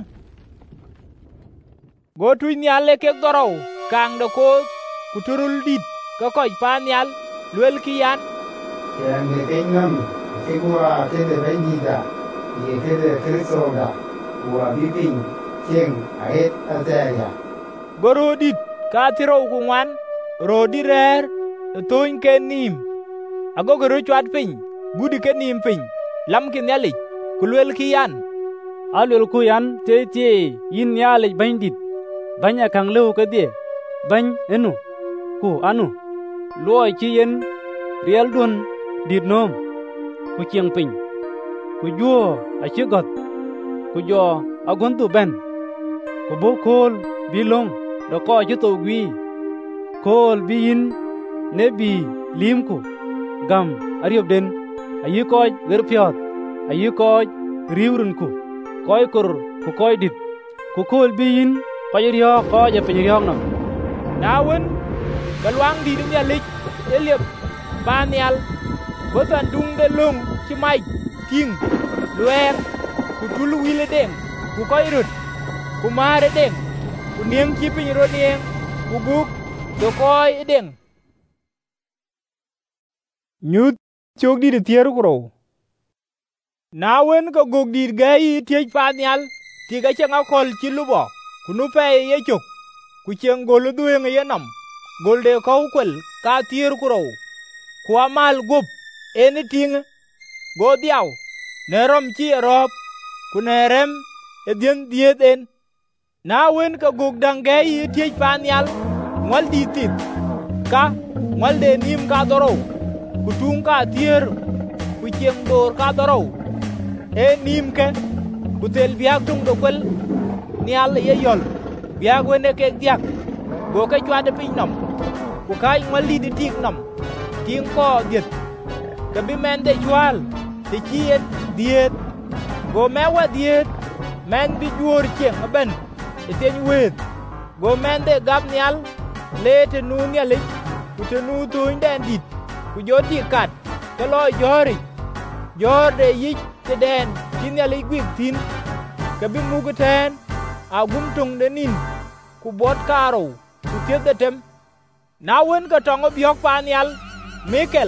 go tu nyale ke doro kang de ko kuturul dit ka koi pa nyal lwel ki yan yang de kengam ke gua ke de benida ye ke de kristoda wa bibing cheng aet ataya goro dit ka tiro ku ngwan rodi rer toin ke nim ago goro chat pin gudi ke nim pin lam ki nyali ku lwel ki yan alwel ku yan te yin nyale bandit banya kang lew ka de bany enu ku anu luoi chi yen riel dun dit nom ku chieng pin ku juo a chi got ku jo agon tu ben ku bo kol bilong do ko chi to gwi kol bi yin ne bi lim ku gam ariop den ayi ko ger piot ayi ko riurun ku koy kur ku koy dit ku kol bi yin ko riyo ko je pin riyo nam nawen kalwang di dunia lik eliep banial botan dung de lung chi mai ting luer ku tulu wile deng ku koy rut ku mare deng ku nieng chi pin ro nieng ku buk do koy deng nyut chok di de tier kro nawen ko gog di gai tiej banial tiga changa kol chi lubo ku nu pe ye chok ku cheng gol dueng ye nam gol de ko kwel ka tier kro ku amal gup eni ting go diaw ne rom chi rop ku ne rem e dien diet en na wen ka gog dange yi tiej panyal ngwal di tit ka ngwal de nim ka doro ku tung ka tier ku cheng dor ka doro e nim ke ku tel biak tung do kwel nial ye yol biak wene ke diak go ka chwa de pin nom ku kai ngwali di tik nom ting ko diet ka bi men de chwal ti chiet diet go mewa diet men bi juor cheng ben iten wet go men de gab nial le te nu nial ku te nu tuin den dit ku joti kat ka lo jori jor de yik te den tin nial gwik tin ka bi mugu ten a gum tung de nin ku bot karo ku tiet de tem na wen ka tongo biok pa nial Mikel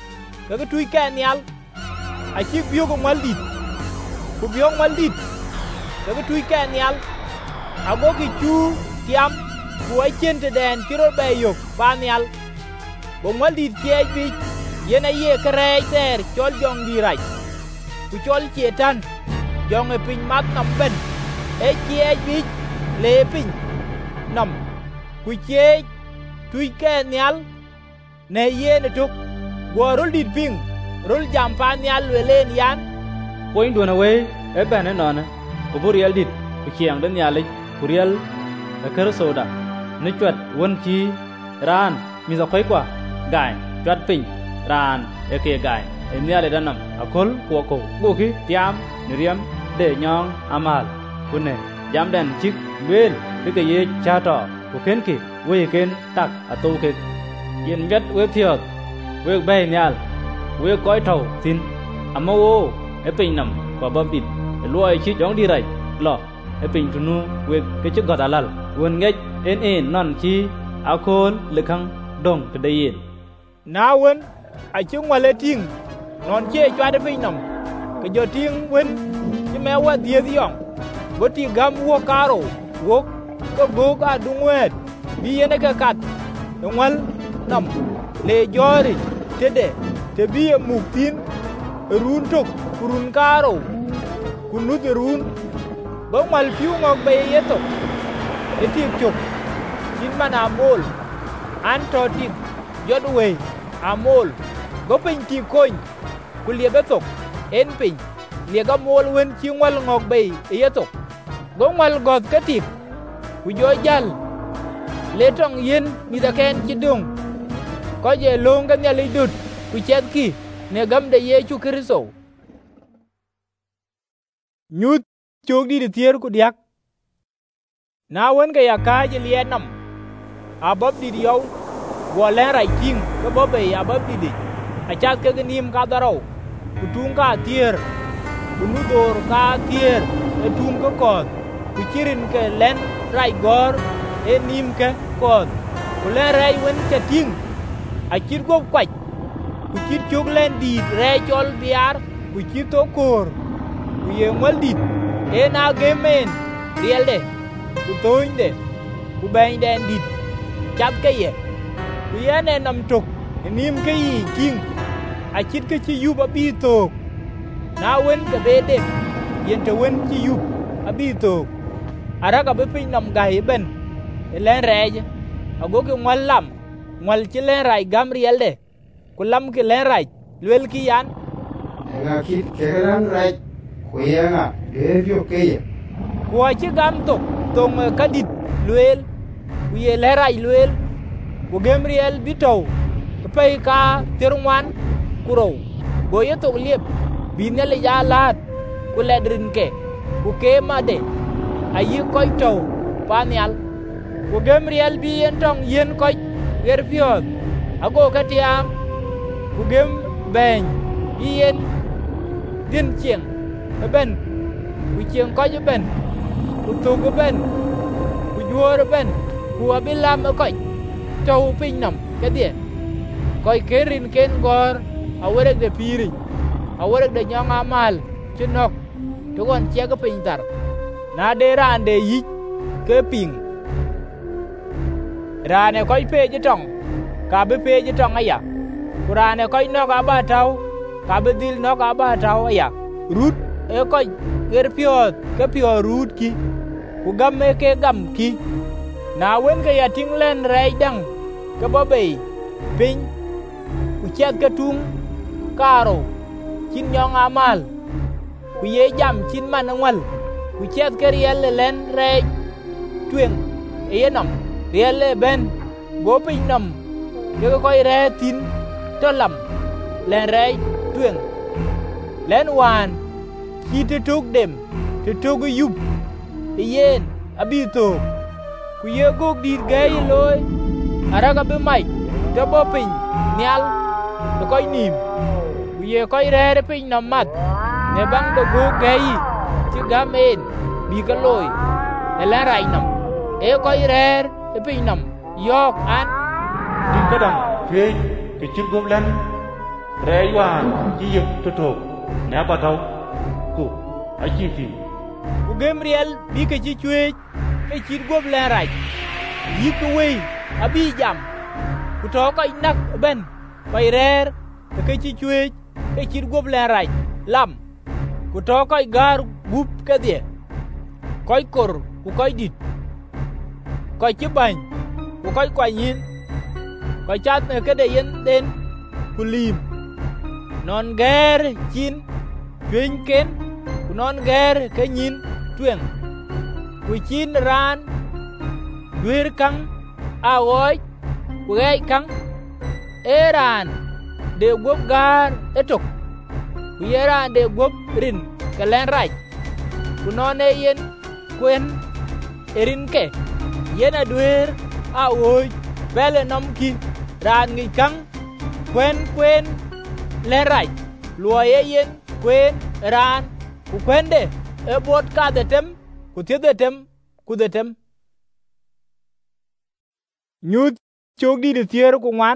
ka tui ka nial a chik biok ngwal dit ku biok ngwal dit ka tui ka nial a go ki chu tiam ku a chen te den chiro be yok pa nial go ngwal dit che bi yena ye kare ter chol jong di rai ku chol chetan jong e pin mat nam ben e che bi le pin nam ku che tui ka nial ne ye ne tuk go rul dit ping rul jam pa nial we len yan point do na we e ben e non ko burial dit ku chiang den yalik burial e ker soda ne chwat won chi ran mi za khoi kwa gai chwat pin ran e ke gai e niale danam akol ko go ki tiam niriam de nyong amal kunne jam den chik wel ke ye cha to ku ken ki we ken tak atu ke yen vet we phiot we bay nyal we koi thau tin amawo e pin nam kwa bam dit e luai chi jong di rai lo e pin tunu we ke chi god alal won ngej en non chi akol lekang dong te yin na wen a chung wale ting non che chwa de pin nam ke jo ting wen chi me wa die diong go ti gam wo karo wo ko go ka dungwet bi yene ka kat ngwal nam le jori tede te bi muktin run tok kurun karo kunut run ba mal piu ngok be yeto eti chok chin mana mol antotik jodwe amol go pin ti koin kulie betok en pin lie ga mol wen chingwal ngok be yeto go mal god katik ku jo jal le tong yen mi da ken chidung ko je long ga nyali dut ku chet ki ne gam de Yesu Kristo nyut chok di de tier ku diak na wen ga ya ka je lienam abab di yow go le rai king ko bobe abab di a chat ke nim ka daro ku tung ka tier ku nu dor ka tier e tung ko ko ku chirin ke len rai gor e nim ke ko ku le rai wen ke ting a chir go kwaj ku chir chok len di re chol biar ku chir to kor ku ye ngwal dit e na gemen riel de ku toin de ku ben den dit chat ke ye ku ye ne nam tok nim ke yi king a chit ke chi yu ba bi to na wen ke be de yen te wen chi yu a bi to ara ka be pin nam gai ben len rej ago ke ngwal lam ngwal chi len rai gam riel de ku lam ke len rai lwel ki yan nga kit ke ran rai ku yanga de yo ke ye ku chi gam to tong kadit lwel ku ye len rai lwel ku gem riel bito pe ka terwan ku ro go ye to liep bin le ya lat ku le drin ke ku ke ma de ayi koy to panial ku gem riel bi en tong yen koy ger piot ago ka tiam ku gem ben yen din chieng ben ku chieng koy ben ku tu ben ku juor ben ku abilam koy to pin nam ke die koy kerin ken gor awere de piri awere de nyong amal chinok to gon che ga pin tar na de ran de yi ke ping rane koy pe ji tong ka be pe ji tong aya kurane koy no ka ba taw ka be dil no ka ba taw aya rut e koy ger piot ke pio rut ki ku gam me ke gam ki na wen ke ya ting len rai dang ke bo be pin ku chat ke tung karo chin nyong amal ku ye jam chin man ngwal ku chet ke riel len re twen enom riel ben go pin nom ke ko re tin to lam len re twen len wan ki te tuk dem te tuk yup yen abi to ku ye gok dit gay loy ara ga be mai to bo pin nyal to koy nim ku ye koy re pin nom mat ne bang de gok gay ti gamen bi ka loy la rai nom e koy re pin nom yok an din ka dang fe ke chir gom lan re wan ji yep to to ne ba taw ku a chi fi ku gem riel bi ke chi chwe ke chir gom la rai yi ku we abi jam ku to koy nak ben koy rer ke chi chwe ke chir gom la rai lam ku to koy gar gup ke die koy kor ku koy dit koy chi ban ku koy kwa yin koy chat ne ke de yen den ku lim non ger chin chuyên ken ku non ger ke nyin twen ku chin ran duer kang a oi ku gai kang eran de gop gar etok ku yeran de gop rin ke len rai ku non e yen kwen erin ke yen a duer a oi bele nom kin ran ngi kang kwen len rai luo ye yen kwen ran ku kwende e bot ka de tem ku tie de tem ku de tem nyut chok di de tier ku ngwan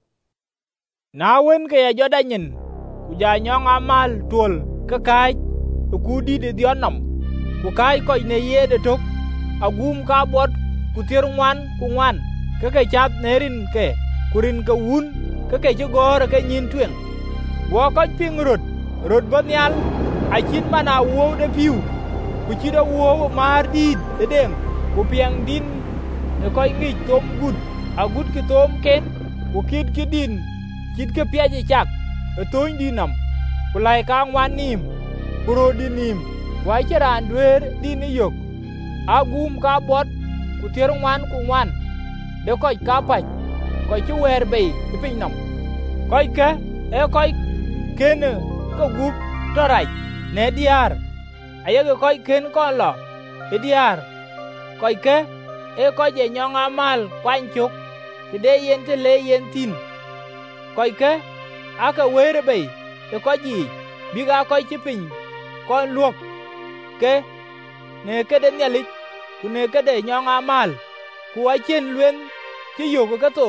na wen ke ya joda nyin ku ja nyong amal tol ka kai ku di de dionom ku kai ko ne ye de tok agum ka bot ku tier ngwan ku ngwan ke chat nerin ke kurin ka wun ke gor ke nyin twen wo ko ping rot bonyal a chin mana wo de piu ku chi do wo mar dit de dem ku piang din e ko ngi tom gut a gut ki tom ken ku kit ki din kit ke pia ji chak e toin dinam ku lai ka ngwan nim ku ro dinim wa chiran dwer din yok agum ka bot ku tier ngwan ku ngwan de ko ka pa ko chi wer be pin nam ko ke e ko ken ko gup to rai ne diar ayege ko ken ko lo e diar ko ke e ko je nyong amal kwan chuk de yen te le yen tin ko ke aka wer be e ko ji bi ga ko chi pin ko luok ke ne ke de nyali ku ne ke de nyong amal ku a chen luen chi yo ko to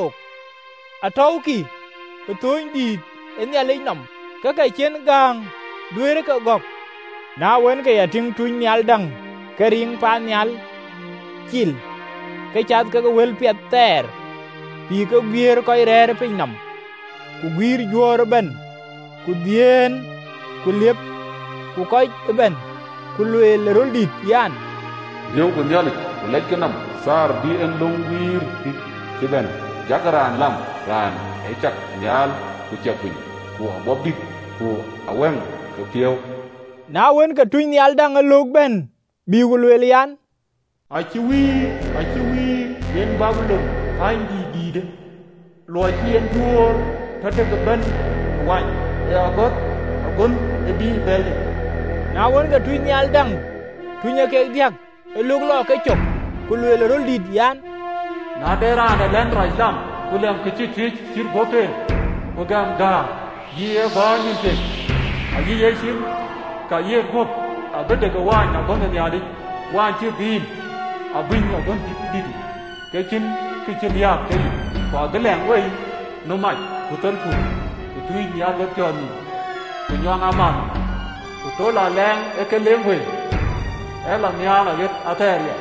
a tauki ko toin di en nyali nom ka chen gang duere ka gok na wen ke ya ting tun nyal dang ke ring pa nyal kil ke chat ka wel piet ter pi ka gwier ko rer pin nam ku gwir jor ben ku dien ku lep ku koy ben ku lwel rol dit yan Nyong ku nyali ku lek nam sar di en long wir ti ben jagaran lam ran e chak nyal ku chapin ku bob dit ku aweng ku tieu na wen ka tun nyal dang lok ben bi ku lwel yan a chi wi den babulon ai di de lo chien duor ta te ga ben wan e agon e bi bele na wen ka tun nyal dang tunya ke diak e lok lo ke chok ku lwel rol dit yan na de ra de len rai lam ku lem ke chi chir bote ku gam da ye ba ni te a ye chir ka ye gop a bede ga wan na gon ya di wan chi bin a bin a gon di ke chin ya ke kwa ga leng wei no mai ku ton ku tu ya ga pyo ni ku nyong aman ku to la leng e ke leng wei e la nya la yet a te ya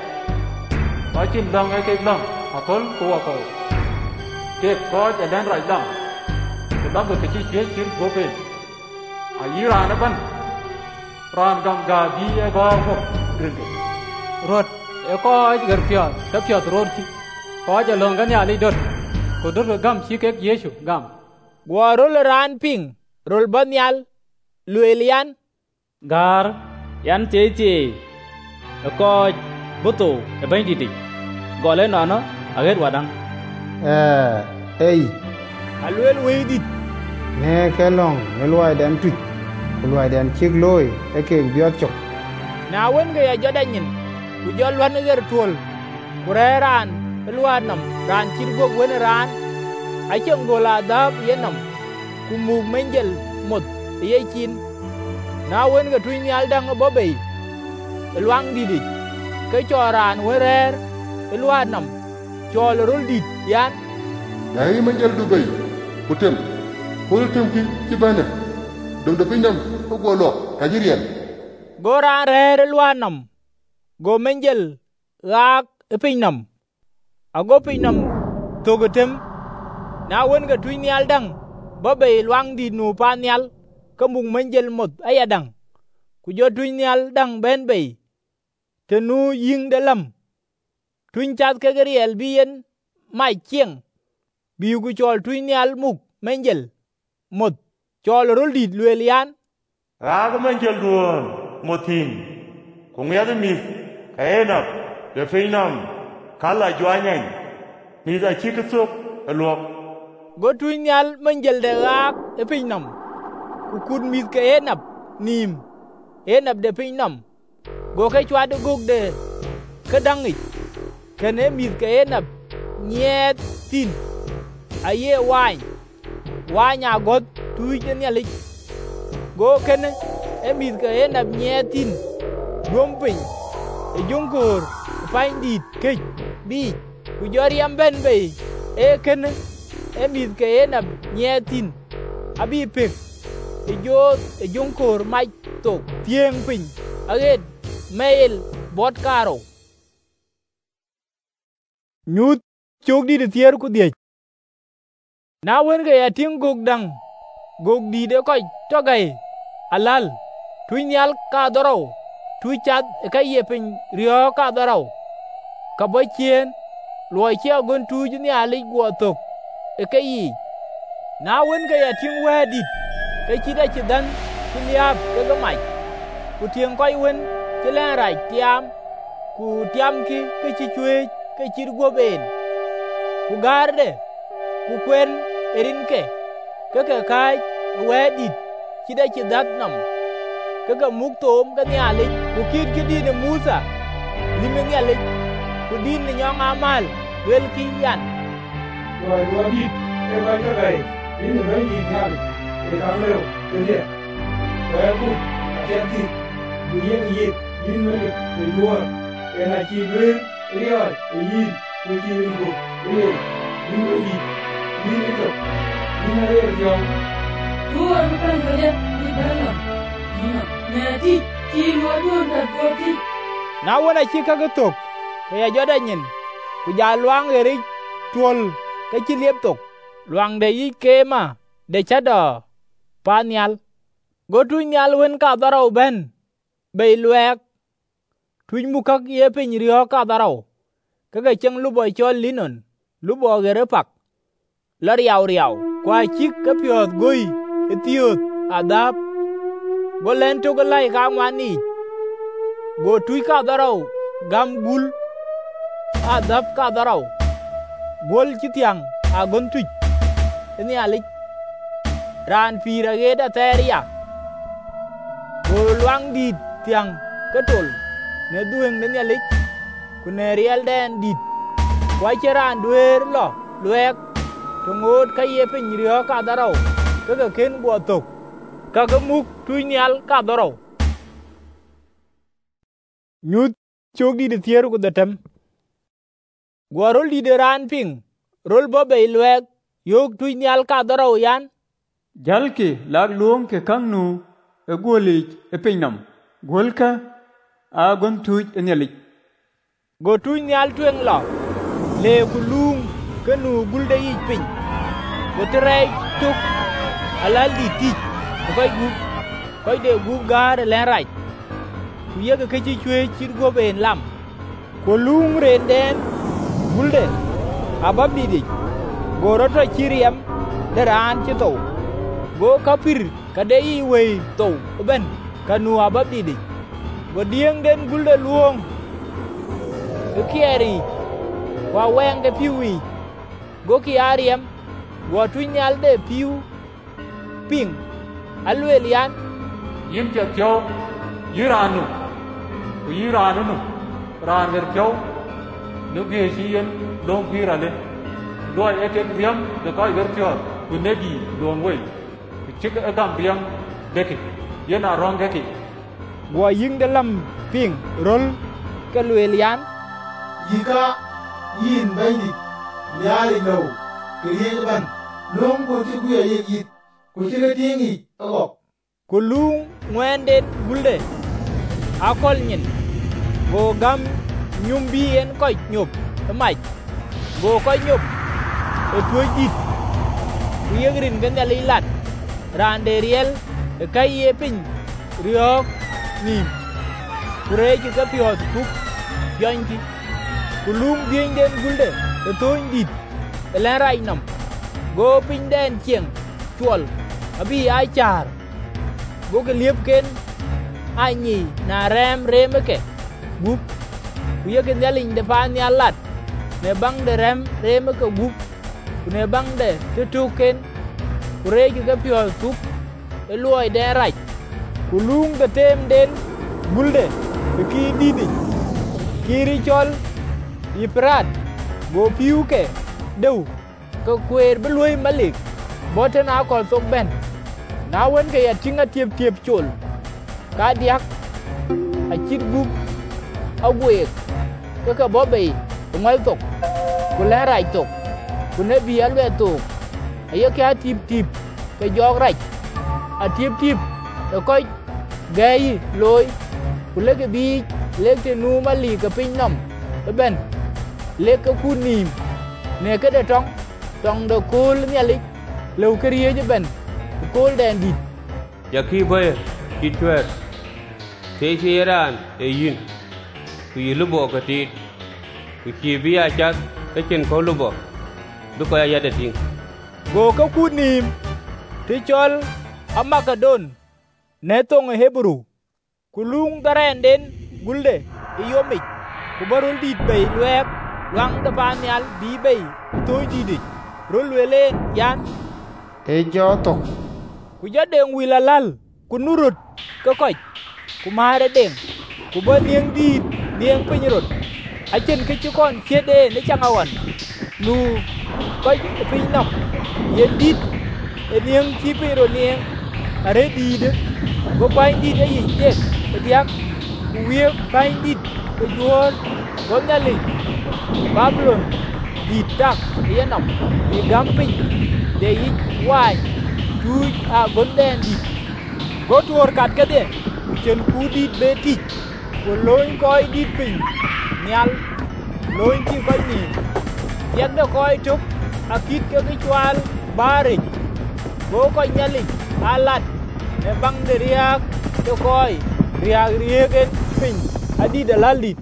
ba chin dong e ke dong a tol ku a ko ke ko ja dan rai dong ku dong ke chi chir go pe a yi ra na ban ran dong ga bi e go ko rin rot e ko gar pyo ta pyo rot ki ko ja long gan ya li dot ko dot gam chi ke yesu gam gwa rol ran ping rol banyal luelian gar yan che ko boto e bain didi gole nono aget wadang ei alwel weydit ne kelong ne luai den tut luai den chik loy e ke biot chok na wen ga ya jodanyin ku jol wan ger tol ku reran luanam ran chirgo wen ran a chengola dab yenam ku mu menjel mot ye chin na wen ga tuin yal dang bobe luang didi ke choran werer luanam chol rul dit yan Dai menjel Dubai putem putem ki cibana dong da pinam ko golo kajirian gora rer luanam go menjel rak pinam ago pinam togotem na wen ga tuin yal dang bobe luang di nu panyal kemung menjel mot ayadang ku jo tuin yal dang ben be tenu ying dalam tuin chat ke geriel bien mai chieng bi gu chol tuin yal muk menjel mot chol rul dit luelian rag menjel duon motin kung yad mis kaenap de feinam kala juanyen mi da chikisuk luok go tuin yal menjel de rak e pinam ku kun mis kaenap nim enap de pinam go ke chwa de guk de kedangit kene mis kaenap nyet tin aye wanya got tui chen yalik go kene emit ka enap nyetin domping e jungkur find dit ke bi ku joriam ben be e kene emit ka enap nyetin abi pek e jo e jungkur mai tok tieng pin aget mail bot karo nyut chok di de tier ku die na wen ga ya ting gog dang gog di de ko to gai alal tuin yal ka doro tu chat ka ye pin rio ka doro ka bo chien loi che gon tu ni ali go tok e ka yi na wen ga ya ting we di ka chi da chi dan ti liap ka ga mai ku tieng ko wen ti la rai tiam ku tiam ki ka chi chue ka chi go ben ku garde ku kwen erinke kaka kai wedit kida kidat nam kaka muktom ka ni alik ku kid kidi ne Musa limen alik ku din ne nyong amal wel ki yan wadit e ba ka gai in ba ni nyal e ka leo ke dia wa ku atenti ku yen yi yin ne e luar e na chi bre rial e yin ku chi ru e yin yi yin to yin ne yo Tuan bukan kerja di dalam. Nanti jiwa tuan dan boti. na wona chi ka ga tok ka ya jodanyin ku ja luang eri tuol ka chi liep tok luang de yi kema de chado panyal go tu nyal wen ka darau ben be luek tuin mukak ye pin rio ka darau ka ga cheng lu boy chol linon lu bo gere pak la riau kwa chi ka piot goi etiot adap go len to go lai ka ngwani go tui ka darau gam gul adap ka darau gol kitiang agon tui ni alik ran pira ge da teria go luang di tiang ketol ne dueng ne alik ku ne riel den dit kwa cheran duer lo luek to ngot ka ye pin rio ka darau ka ken bo tok ka muk tui nyal ka darau nyut chok di de tier ku datem gorol di de ran ping rol bo be luek yok tui nyal ka darau yan jalki lag luong ke kang nu e golich e pinam golka a gon tuj e nyalik go tui nyal tueng lo le ku lung ke nu gulde yi pin go trei tuk alal di ti ko de gu gar le rai ku ye ke chi chue chi go ben lam ko lung ren den gulde ababi di go roto chiriam de ran chi to go kapir ka de yi we to ben ka nu ababi di go dieng den gulde luong kieri kwa wenge piwi go ki ariam go twinyal de piu ping alwelian yin te tyo yiranu ku yiranu nu ran ver tyo nu ge si yen long pirale loy eke riam de kai ver tyo ku negi long wei ku chik agam riam deki yena rong deki go ying de lam ping rol ke lwelian yika yin baini nyali no kriye ban long ko ti guye yit ko ti ga tingi agok ku lung ngwenden gulde akol nyin go gam nyumbi en ko nyop mai go ko nyop e tuoj dit ku yegrin gan dali lat rande riel e kaye pin riok nim kure ki ka piot tuk yanki ku lung bien den gulde e tuoj dit e len rai nam go pin den chieng chuol abi ai char go ke liep ken anyi na rem ke gup ku yegen yaling de pa ni alat ne bang de rem ke gup ku ne bang de tutuken ku re ki ga pio tup e loy de raj ku lung de tem den gulde ki didi kiri chol iprat go piu ke deu ko kwer be loy malik boten akol sok ben na wen ke ya tinga tiep chol ka diak a chit gup a gwek ka bobe ngai tok ku le rai tok ku ne bi alwe tok ayo ka tip ke jog rai a tip e ko gai loy ku le ke bi le ke nu mali ka pin nam ben le ka ku nim ne ke de tong de kul ni ali le ke rie je ben kul den dit ya ki boy ki twer te chiran e yin ku yilubo ka ti ku ki biya chat ka chen ko lubo du ko ya de ting go ka ku nim ti chol amagadon ne tong hebru ku lung daren den gulde yomi ku barul dit bay lwek wang da banyal bi bay to didi rul welen yan e joto ku jadeng wilalal ku nurut ka koch ku mare deng ku ba nieng dit nieng pinyrot achen ke chukon chede ne changawan nu koch piny nam yen dit e nieng chi pinyro nieng are dide go pany dit e yich dek e diak ku wiek pany dit e juor go nyali Babylon dit tak e nam e gam piny de yich wany tuj a gonden dit go tuor kat kede chen ku dit be tich ku loin koi dit piny nyal loin chi koi ni yak de koi tuk akit ke kichwal barik go koi nyali alat e bang de riak to koi riak riegen piny adi de lalit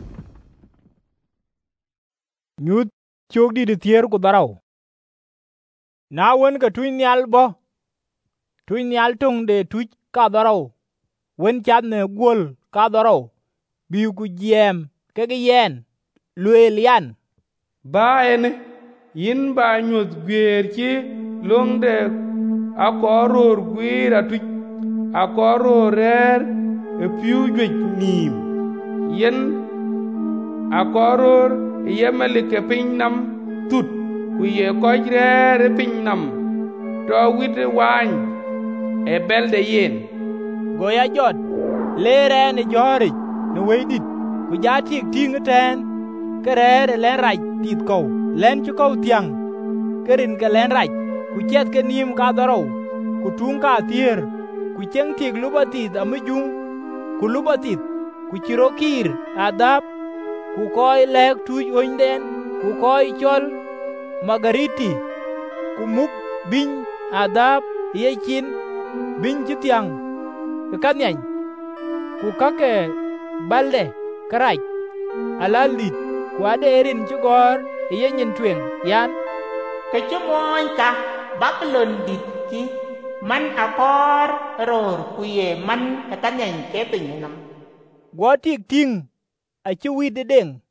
nyut chok di de tier ku darau na wen ka tuj nyal bo tuj nyal tung de tuj ka darau wen chat ne gol ka darau bi ku jem ke yen luel yan ba ene yin ba nyut gwer ci long de akoror gwer atuj akoror rer e piu jwej nim yen akoror yemali ke piny nam tut ku ye koj rer e piny nam to wit wany e belde yen goya jot lere ne jori ne weidit ku jatik ting ten kerere len raj tit ko len chu ko tiang kerin ke len raj ku chet ke nim ka daro ku tung ka tier ku cheng tik lubatit amujung ku lubatit ku chirokir adap ku koy lek tuj oinden ku koy chol magariti ku muk biny adap yechin biny chitiang kanyany ku kake balde karaj alalit ku aderin chugor yenyin tweng yan ke chumoy ka Babylon dit ki man akor ror ku ye man kanyany ke pinyam go tik ting a chuwi de deng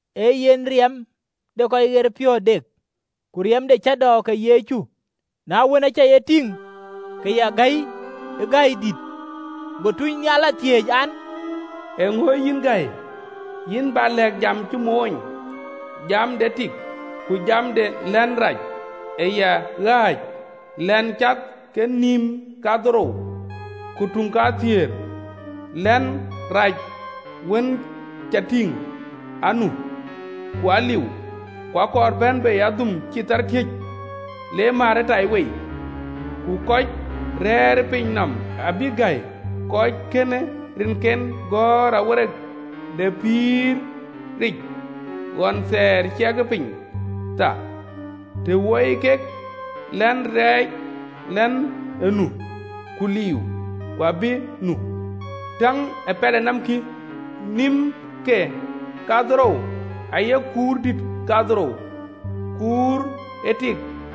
e yen riem de ko ger pyo dek ku riem de chado ke Yesu na wona cha yeting ke ya gai dit go tu nyala tie an e ngo yin gai yin ba lek jam chu moñ jam de tik ku jam de len raj e ya raj len chat ke nim kadro ku tung ka tier len raj wen chating anu kwa liu kwa kor ben be yadum chitar khich le mare tai wei ku koch rere piny nam abigai koch kene rinken gora werek de pir rik gon ser chege piny ta te woi kek len rej len enu kuliu kwa bi nu tang e pele nam ki nim ke kadro aye kur dit kadro kur etik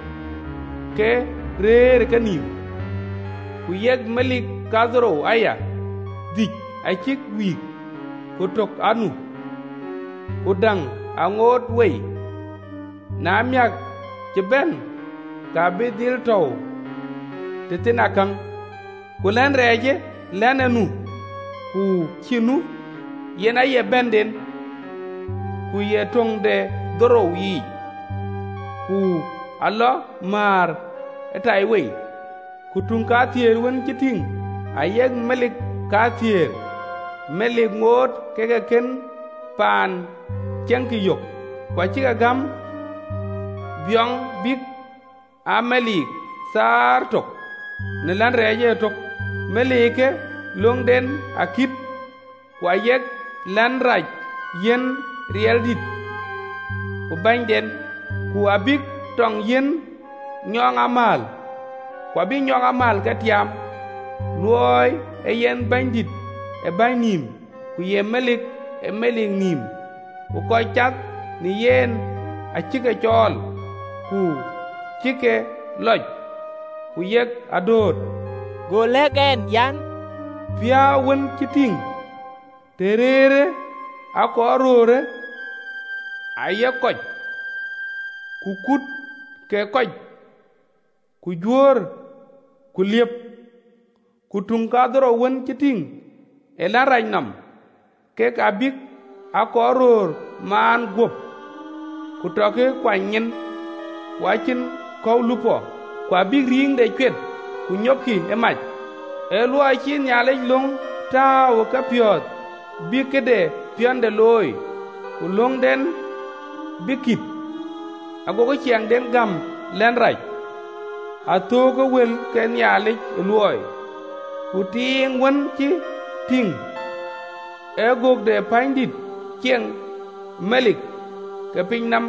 ke rere kanim ku yeg melik kadro aya dik achik wik ku tok anu ku dang angot wei namyak cheben ka bidil tow tetina kang ku len reje len anu ku chinu yena ye benden ku ye tong de doro yi ku alo mar etai wei ku tung ka tier wen chiting ayeg melik ka tier melik ngot kege ken pan cheng ki yok kwa chiga gam byong bik amelik sar tok ne lan reje tok melike long den akip kwa yeg lan raj yen riel dit ku bany den ku abik tong yen nyong amal kwa bi nyong amal ka tiam luoy e yen bany dit e bany nim ku ye melik e melik nim ku koy chat ni yen a chike chol ku chike loj ku yek adot go legen yan pia wen chiting terere akorore aye koch ku kut ke koch ku juor ku liep ku tung kadro wen chiting e la raj nam ke kabik akoror man gop ku toke kwa nyin wachin kow lupo kwa big ring de chwet ku nyopki e mach e lua chin nyale long tawo ka piot bikede pionde loy ku long den bikit agogo chiang den gam len raj atogo wel ken nyale luoy ku ting wen chi ting e gog de pandit chieng melik ke piny nam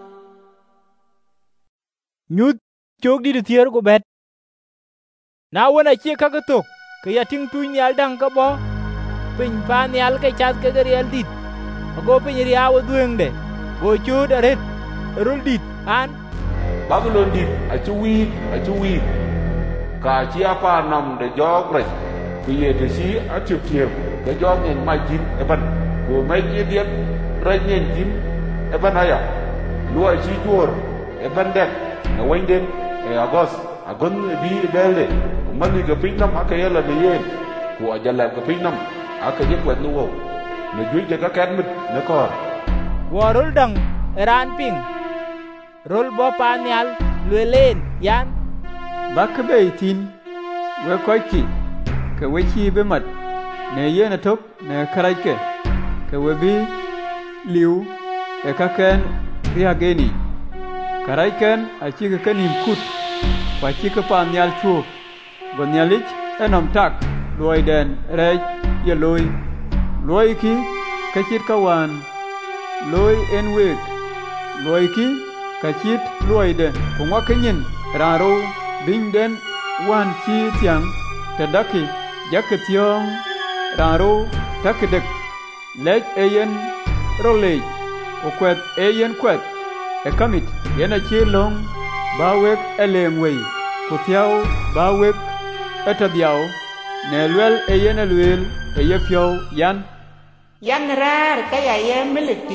nyut chok di tier ko bet na wona chi ka tok ke ya ting tu nyal dang ka bo piny pa nyal ke chat ke riel dit ago piny riawo duengde go chud aret rul dit an Babylon dit achu wi ka chi apa nam de jog rech ku ye de si achu tier ke jog nyen ma jin e ban ku mai chi diet rech nyen jin e ban aya luo chi jor e ban dek na wenden e agos agon bi belde mani ga pinam aka yela de yen ku ajala ga pinam aka je kwet luo ne juj de ka kat mit ne kor worul dang ran ping rol bo panyal lwelen yan bakbe tin we koiki ke we chi be mat ne yena tok ne karaike ke we bi liu e ka ken riageni karaiken a chi ke kanim kut wa chi ke panyal chu gonyalich enom tak loy den rej ye loy ki ka chit kawan loy en wek loy ki ka chit loy den kuma kenyin raro ding den wan chi tiang tadaki jaketyong raro takdek lej eyen rolej okwet eyen kwet e kamit yena chi long bawek elengwei kutiao bawek etabiao ne lwel eyena lwel eyepyo yan rar ka ya ye melektit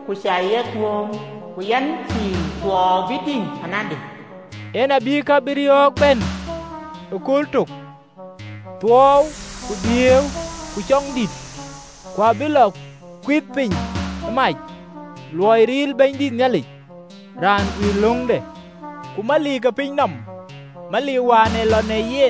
ku sha ye tuom ku yan chi tuo viting anade ena bi ka biriok ben kultuk tuo ku dieu ku chong dit kwa bilo kwit pin mai loi ril ben dit nyali ran wi lungde ku mali ka pin nam mali wane lo ne yen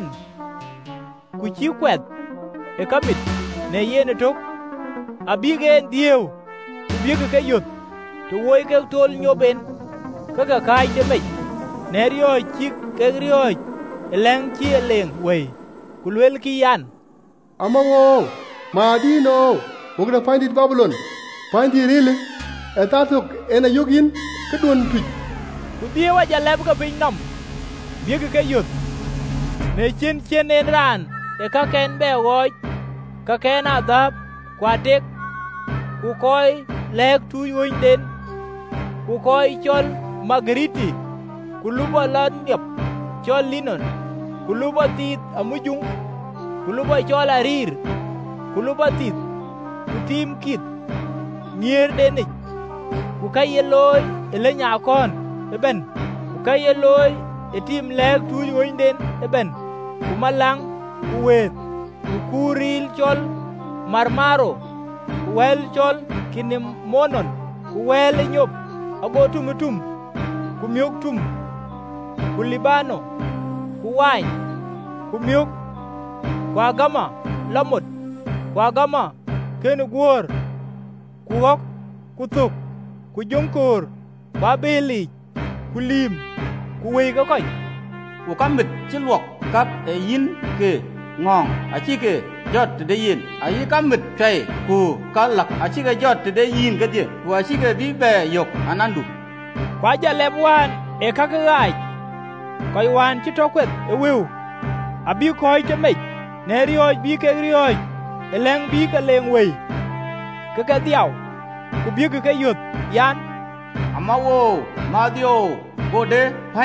ku chi kwet e kamit ne yen tok abigen dieu ku bi ka yut to woi ka tol nyoben ka kai te me ne rio chi ke rio leng chi leng wei ku lwel ki yan amawo madino bugda findit babylon findi rile etatok ena yogin kedon tuj ku diewa jaleb ka pin nam bi ka yut ne chen en ran e ka ken be woi ka ken adab kwa tek ku koi lek tu yoin den ku koi chol magriti ku lubo lan yep chol linon ku lubo tit amujung ku lubo chol arir ku lubo tit ku tim kit nier denik ku kayeloy ele nyakon eben ku kayeloy e tim lek tu yoin den eben ku malang ku wet ku kuril chol marmaro ku wel chol kinim monon ku wel nyop ago tumutum ku miok tum ku libano ku wine ku miok ku agama lamot ku agama ken guor ku hok ku tuk ku jongkor ku abeli ku lim ku wei ka koy ku kamit chi luok kap e yin ke ngong a chi ke jot de yin a yi kamit chai ku ka lak a chi ke jot de yin ke die ku a chi ke bi be yok anandu kwa jaleb wan e ka gai koy wan chi tokwet e wiu abi koy te me ne rio bi ke rio e leng bi ka leng wei ka diaw ku bi ke yut yan amawo madio gode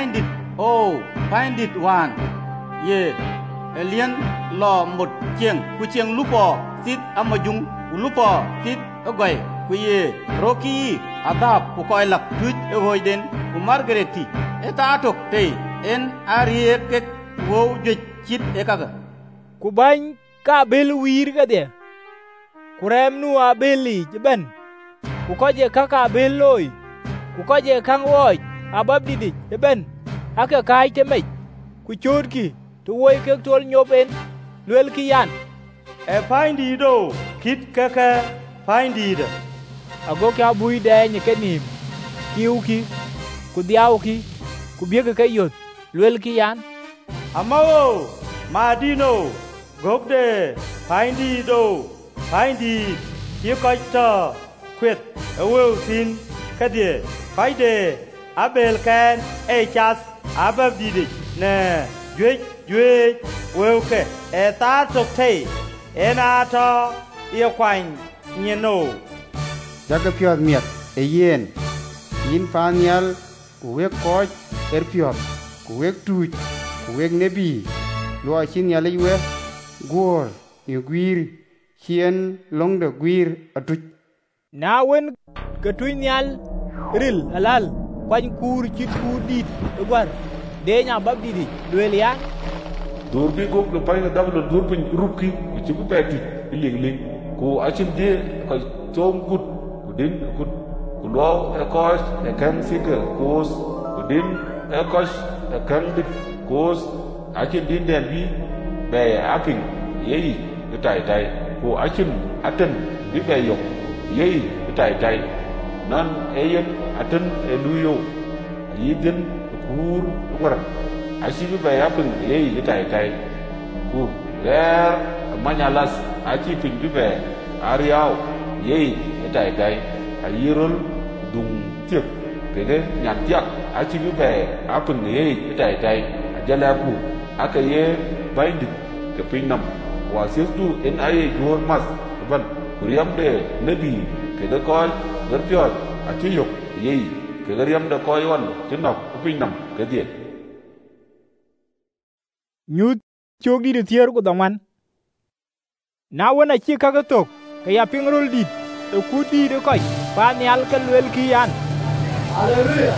find it one ye alien lo một ku chieng lupo sit amajung lupo sit agoi ku ye roki adap ku koy lak tuj e hoyden ku margareti eta atok te en arie ke wo je chit e kaga ku ban ka bel wir ga de ku rem nu abeli ben ku ko je ka bel loy ku ko je kan woj abab didi e ben aka kai te me ku chorki to woi ke tol nyoben lwel ki yan e findi do kit kaka findi da ago ka bui de ni ke nim kiu ki ku diaw ki ku bi ke yot lwel ki yan amawo madino gobde findi do findi ki ko ta kwet e wo tin kadie faide abel kan e chas abab didi ne jwe weuke e ta tok thei ena to ye kwany nyeno jaga piot miet e yen yin fanial ku wek koch piot ku wek tuj ku wek nebi lo chin yale we gor ni gwir chien long de gwir atuj na wen ke tunyal ril alal kwany kur chit ku dit gwar de nya bab didi lwel yan dur bi gok no pay na dablo dur pin rupki ci bu peti ling ling ko acim de ko tom gut ko din ko lo e ko e kan fike ko din e ko e kan dit ko acim din den bi be apin yeyi tai ko acim atan bi be yok yeyi tai nan e yen atan e luyo yidin kur ngora asibi ba yapin yeyi tai ku ler manyalas aci pinju be ariao yeyi tai ayirul dung tiek pege nyan tiak acibi be apin yeyi tai ajalabu akaye baindi ke pinam wasistu en aye jor mas ban kuriyam de nabi pege koy gerpiot aciyok yeyi ke geriyam de koy won tinok pinam ke die nyut chogi de tier ko daman na wona chi kaga tok ka ya pingrol dit kudi de ko pa nyal ka lwel ki yan Hallelujah.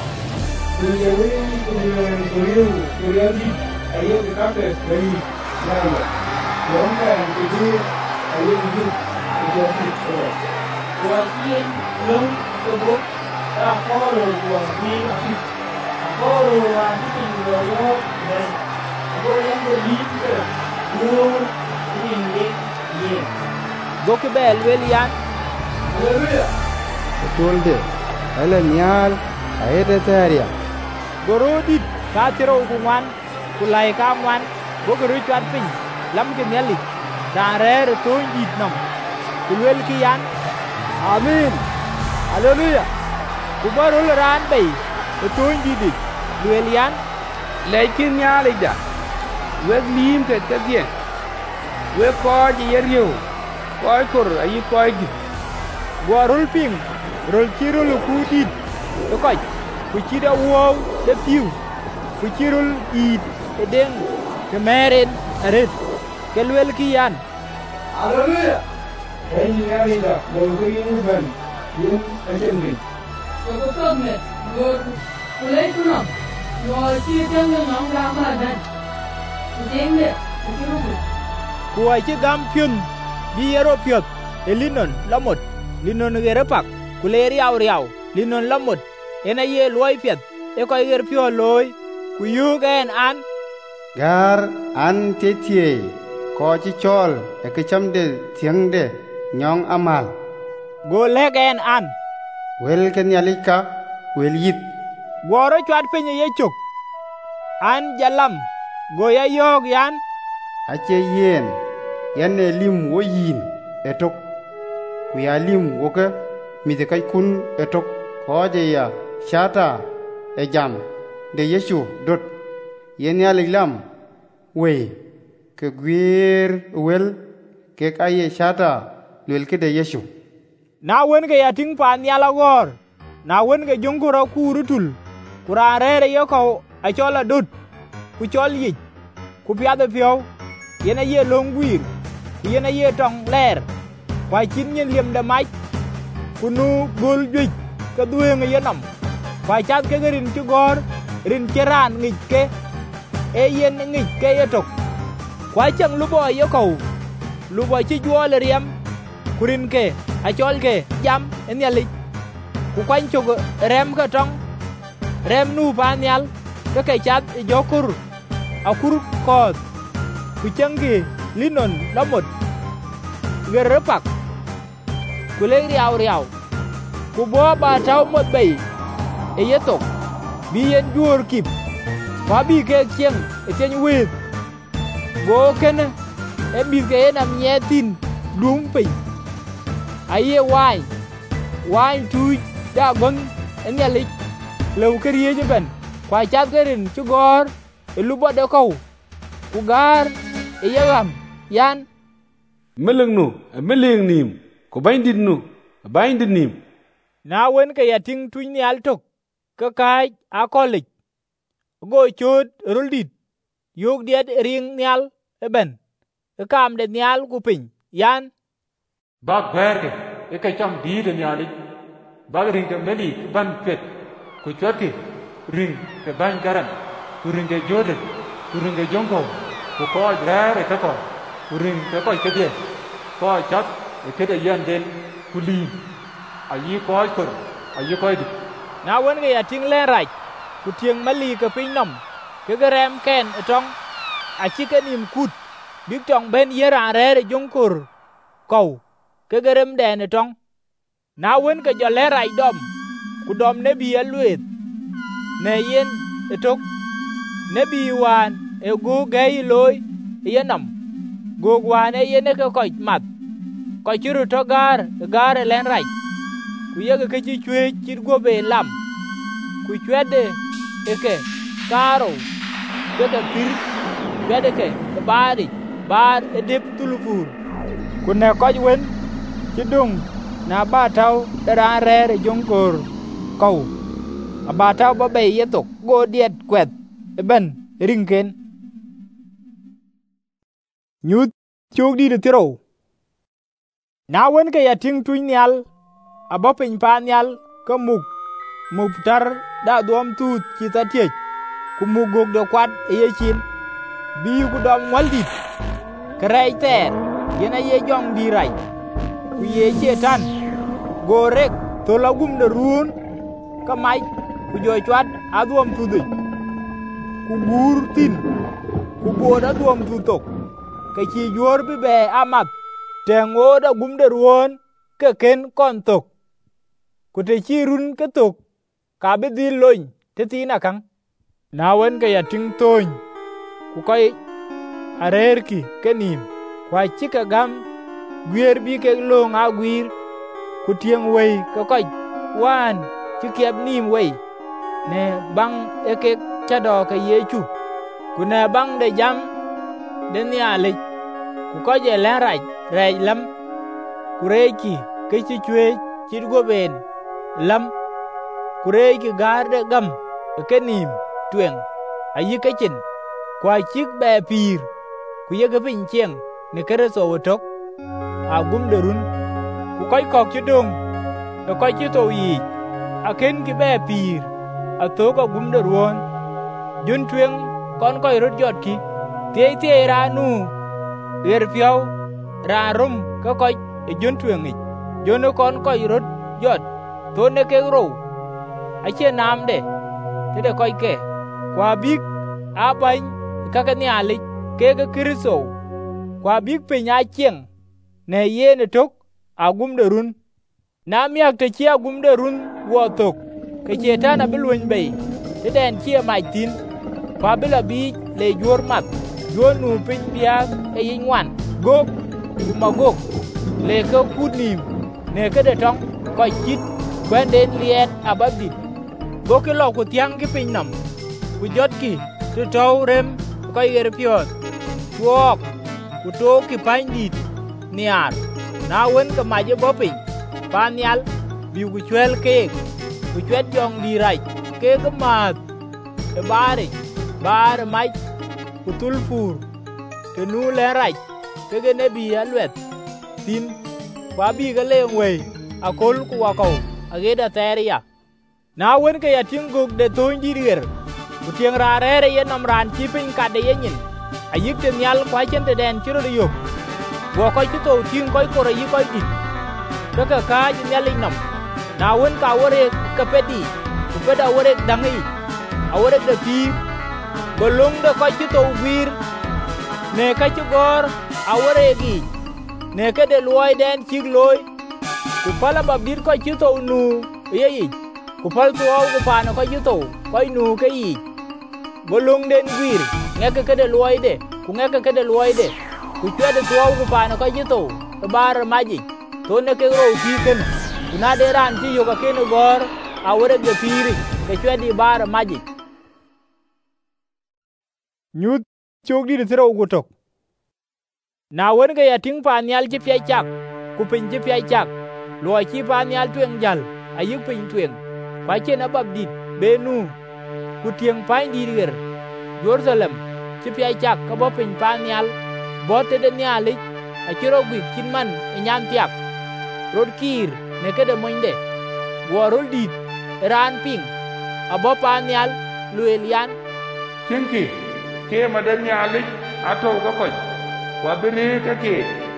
Kuriandi ayo kate dari naya. Yonga itu ayo itu jadi so. Kuatin long tebuk akoro kuati akoro wati loyo dan akoro yang berlipat nur ini ye. Goke bel wel yan Hallelujah. Tolde ala nyal ayete taria gorodi ka tiro ku ngwan ku lai ka ngwan go gru chat pin lam ke nyali da re to yit nam ku wel ki yan amin hallelujah ku barul ran bay to yidi wel yan lekin nyali da weg lim ke tadie we ko ji yerio ko kor ayi ko gi gorul ping rol kirul ku dit to ko ku chida wo de piu ku chirul it edeng ke meren aret ke wel ki yan Hallelujah. Ini nyari dah. Lalu ini ban. Ini macam ni. Aku tahu ni. Kulai tu nak. Lalu cerita yang orang lama dan. Jeng deh. ku ai chi gam pyun bi yero pyot elinon lamot linon gerepak ku le riaw riaw linon lamot ena ye loy pyet e ko ger pyo loy ku yu gen an gar an tetie ko chi chol e ke cham de thiang de nyong amal go le gen an wel ken yalika wel yit goro chat penye ye chuk an jalam go ya yog yan ache yen yan e lim wo yin etok ku ya lim wo ke mi de kai kun etok ko je ya shata e jam de yesu dot yen ya lam we ke gwir wel ke kaye shata lel ke de yesu na wen ke ya ting pan yala gor na wen ke jungura kurutul kurare ye ko a chola dut ku chol yi ku pya de pyo yena ye longwir yena ye tong ler kwa chin nyen liem de mai kunu gol juj ka duwe nga yenam kwa chat ke rin chu gor rin cheran ngik ke e yen ngik ke yetok kwa chang lu boy yo ko lu boy chi juo le riam kurin ke a chol ke jam en yali ku kwan chu rem ka tong rem nu pa nyal ka ke chat jokur akur ko ku changi linon lamot gerepak ku le riaw riaw ku bo ba taw mot bay e yetok bi yen jur kip fa bi ke chieng e chen wit go ken e bi ke nam nyetin lung pe aye wai tu da gon en yali lew kriye je ben kwa chat gerin chu gor e lu bo de ko ku gar e yagam yan meleng nu meleng nim ko baindin nim na wen ke ya ting tuny ni altok ka kai a kolik go chot ruldit yog diet ring nyal eben kam de nyal ku pin yan bak berke e ka cham di de nyali bak ring ke meli ban pet ku choti ring ke ban garan ku ring ke jordan ku ring ke jongo ku ko rare ka ko ku ring ke ko ke de ko chat e ke de yan den ku li ayi ko ko ayi ko di na wen ke ya ting le raj ku tieng mali ke pin nom ke garem ken etong a chi ke nim kut big tong ben yera re jongkur ko ke garem den etong na wen ke jo le raj dom ku dom ne bi alwet ne yen etok ne bi wan e go gay loy yenam go wan e yen ke ko mat ko chiru to gar len raj ku yega ke chi chwe chir go be lam ku chwede eke karo ke de pir chwede ke bari bar edep tulufur ku ne ko wen chidung na ba taw dara re jongkor kau aba taw ba be yetok go diet kwet ben ringken nyut chok di de tiro na wen ke ya ting tuny nyal abo piny panyal ka muk tar da duom tut chi ta tiech ku muk gok de kwat ye chin bi ku dom waldit krai ter yena ye jong di rai ku ye chetan gorek to lagum de ruon ka mai ku jo chwat aduom tudhi ku gur tin ku boda duom tutok ka chi yor bi be amat tengo da gum de ruon ka ken kon tok ku te chi run ka tok ka bi di loin te tina kang na wen ka ya ting tony ku kai arerki kenim kwa chi ka gam gwer bi ke long a gwir ku tieng wei ka kai wan chi kiep nim wei ne bang eke chado ka yechu ku ne bang de jam de niale ku ko je len rai lam ku reiki ke chi chwe chi go ben lam ku reiki gar de gam ke nim twen ayi ke chin kwa chik be pir ku ye ke pin chieng ne kere so wotok a gum de run ku koi kok chi dong e koi chi to yi a ken ki be pir a to ka gum de ruon jun twen kon koi rut jot ki tie ra nu yer piao ra rum ka koi e jun twen ni jono kon koi rut jot to ne ke ro a che nam de te de koi ke kwa bik a ban ka ka ni ali ke ga kristo kwa bik pe nya chieng ne ye ne tok a gum de run na miak te chi a gum de run wo tok ke chetan a bilwen be te den chi mai tin kwa bila bi le yor mat yo nu pin bia e yinwan gok kuma gok le ko kunim ne ke de tong ko chit kwen den liet abadi go ke lo ku tiang ki pin nam ku jot ki to taw rem ko yer piot tuok ku to ki pain dit niar na wen ka ma je bopin panyal bi ku chwel ke ku chwet jong di rai ke ka mat e bar mai ku tulfur ke nu le rai ke ge ne bi alwet tin kwa bi ga le we akol ku wa ko age da teria na wen ke ya tinguk de ton di rir ku tieng ra re ye nam ran chi pin ka de yin ayik te nyal kwa chen te den chiro de yo wo ko chi to ting ko ko re yi ko dit to ka ka ji nyal nam na wen ka wore ka pedi ku peda wore dangi a wore de pi bolung de ko chi to wir ne ka chi gor a wore gi ne ke de loy den chi loy ku pala babdir ko chi to nu ye yi ku pal to ku pa na ko chi to ko nu ke yi bolung den wir nge ke de loy de ku nge ke de loy de ku chwe de to ku pa na ko chi to bar maji to ne ke ro fi ken ku na de ran ti yo ka ken gor a wore de piri ke chwe di bar maji nyut chok di tro gu tok na wen ga ya ting pa nyal chi pye chak ku pin chi pye chak lo chi pa nyal twen jal ayik pin twen pa chen abab dit benu ku tieng pa di rir Jerusalem chi pye chak ka bo pin pa nyal bo te de nyali a chiro gwi kin man e nyan tiak rod kir ne ke de monde wo rol dit ran ping abo pa nyal luel yan tinki ke ma de nyali ato ga ko kwa bene ka ke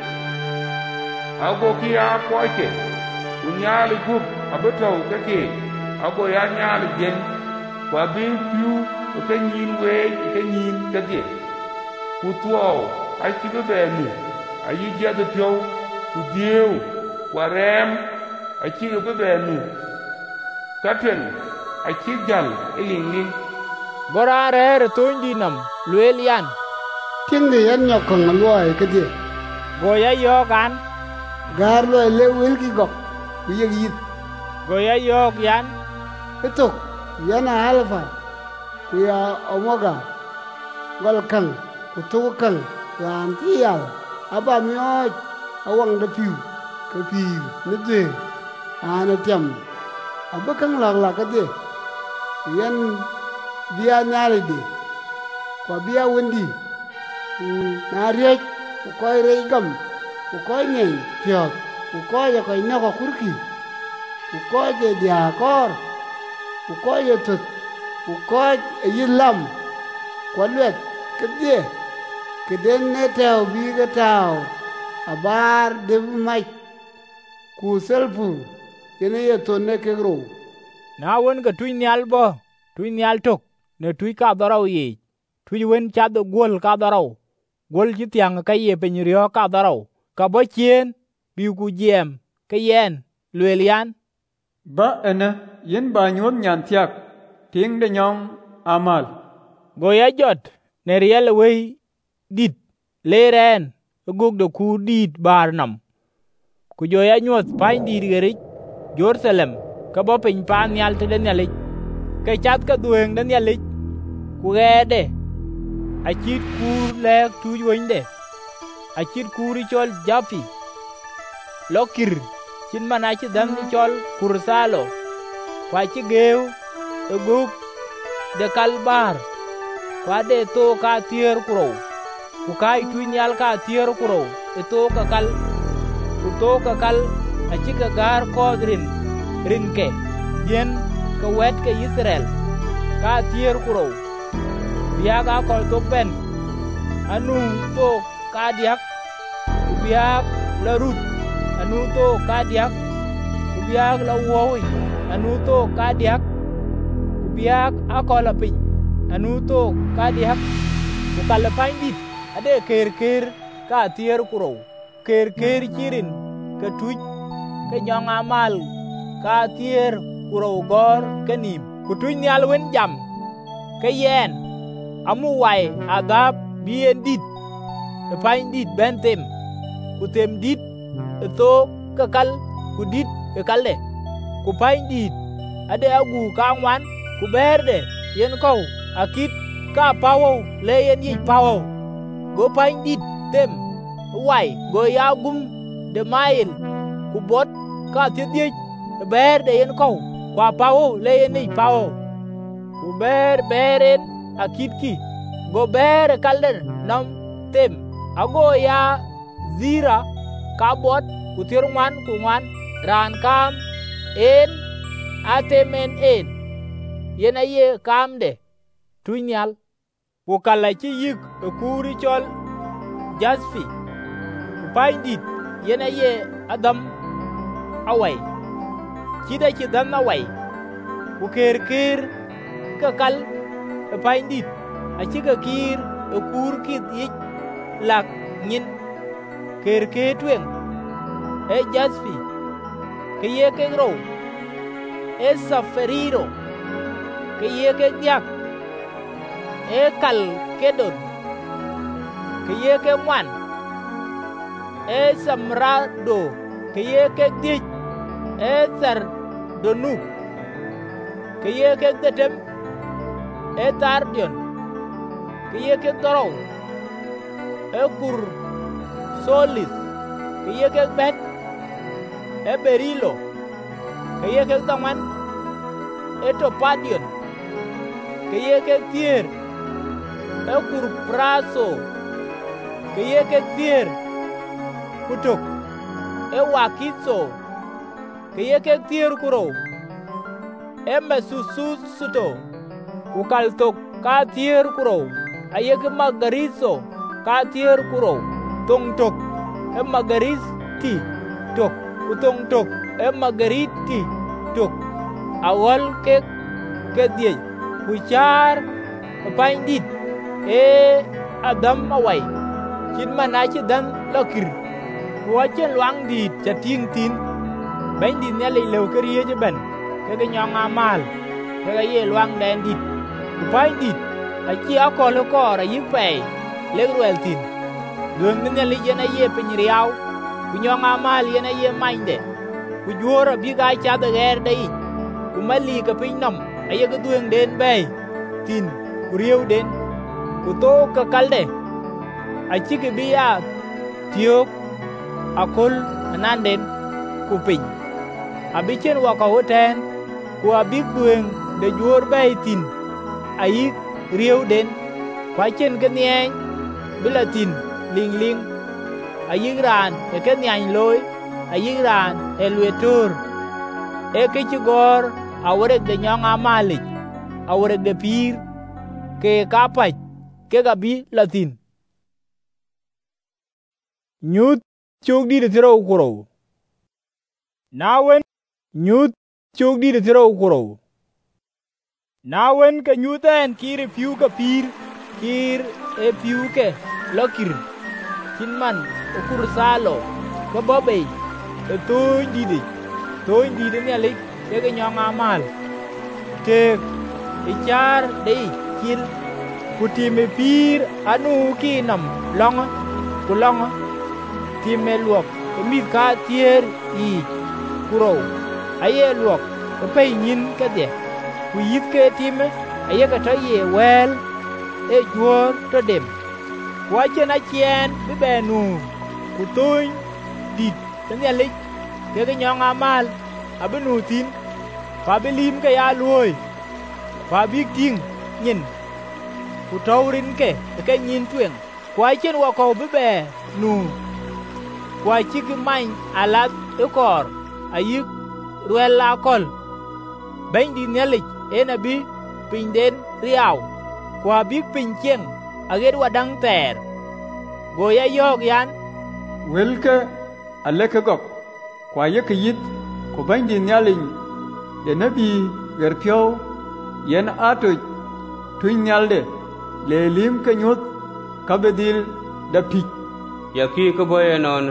ago ki a ko ke unyali gup abato ka ke ago ya nyali gen kwa bi piu ka nyin we ka nyin ka ke ku tuo ai ki be ni ai je de pio ku dieu kwa rem ai ki be ni ka twen ai ki gal ilin gora re to ndi nam luel yan Tieng de yan nyok kong loy ke de. Go ya yo kan. Gar loy le wil ki gok. Ku ye yit. Go ya yo yan. Etok yana alfa. Ku ya omega. Gol kang ku tu kang ran ti yal. Aba mi o awang de piu. Ke pi ne de. Ana tiam. Aba kang lag ke de. Yan dia nyari de. Kwa bia wendi. Na riek ku koy rei gam ku koy nyen piot ku koy ya koy na ko kurki ku ko je dia kor ku ko je tut ku ko yilam ko lwet ke die ke den ne taw bi ga taw abar de mai ku selfu yene ye to ne ke ro na won ga tui nyal bo tui nyal tok ne tui ka daraw yi tui wen cha do gol ka daraw gol ji tiang ka ye pe nyrio ka daraw ka bo chien bi ku jem ke yen lwelian ba ena yen ba nyot nyan tiak ting de nyong amal go ya jot ne riel we dit leren gug de ku dit bar nam ku jo ya nyot pain dit gerich Jerusalem ka bo piny pan nyal te den yalik ka chat ka dueng den yalik ku gede a chit kur lek tuj wende a chit kuri chol Jafi lokir chin mana chi dam ni chol Kursalo kwa chi geu e guk de kalbar kwa de to ka tier kuro ku kai tuj nyal ka tier kuro e to ka kal ku to ka kal a chi ka gar kodrin rinke bien ka wet ke Israel ka tier kuro biaga kol to ben anu to ka diak ku biak la rut anu to ka diak ku biak la wowi anu to ka diak ku biak akola pin anu to ka diak ku kala pandit ade ker ka tier kuro ker chirin ka tuj ke nyong amal ka tier kuro gor kenim ku tuj nyal wen jam ke yen amu wai adab bien dit e pain dit ben tem ku tem dit e to ka kal ku dit e kalle ku pain dit ade agu ka ngwan ku berde yen ko akit ka pawo le yen yi pawo go pain dit tem wai go ya gum de mail ku bot ka tidie berde yen ko kwa pawo le yen yi pawo ku beren akit ki go ber kalder nam tem ago ya zira kabot ku tirman ku ngwan ran kam en atemen en yena ye kam de tunyal ku kala chi yik kuri chol Jasfi ku paindit yena ye adam awai chida chi dan awai ku ker ka kal paindit achi ka kir kur kit yik lak nyin ker twen e Jasfi ke ye ke ro e saferiro ke ye ke diak e kal kedon ke ye ke mwan e samrado ke ye ke dik e sar donuk ke ye ke detem e tardion ke ye ke doro e kur solis ke ye ke bet e berilo ke ye ke taman e topadion ke ye ke tier e kur praso ke ye ke tier kutuk e wakitso ke ye ke tier kuro e mesusus suto ukaltok ka tier kuro aye ke magariso ka tier kuro tongtok e magaris ti tok utongtok e magarit ti tok awal ke die kuchar paindit e adam awai chin manachi dan lokir wachen luang dit chating tin baindit ne le lew keriye je ben ke nyong amal ke ye luang den dit paindit achi akolo kor yi fe le ruel tin dueng ne le yena ye pinriaw ku nyong amal yena ye mainde ku jora bi ga cha de ger dei ku mali ka pinnam aye ga dueng den bay tin ku riew den ku to ka kalde achi ke biya tiok akol ananden ku pin abichen wa ka hoten ku abik dueng de jor bay tin ayi riew den kwa chen ke nyen bilatin ling ayi ran e ke nyan loy ayi ran e lwetur e ke ci gor awrek de nyong amalik awrek de pir ke kapach ke gabi latin nyut chok di de tiro kuro nawen nyut chok di de tiro kuro nawen ke nyuten kir piu ka pir kir e piu ke lokir kinman okur salo ko bobe e toy di de ne lik ke nyong amal te ichar de kil kutime pir anu kinam long kulong time luok mi ka tier i kuro aye luok pe nyin ka de ku yit ke time aye ka taye wel e jor to dem wa chena chien bi benu ku toy dit ne lik ke nyong amal abenu tin fa belim ke ya loy fa big ting nyin ku taurin ke nyin twen kwa chen wa ko be nu kwa chi ki man alat e kor ayik ruela kol ben di nelik enabi pinden riaw kwa big pin cheng ager wadang ter go ya yok yan welke aleke gok kwa yek yit ko ben di nyalin de nabi gerpyo yen atoy tun nyalde le lim ke nyut kabedil da pik ya ki ko boye non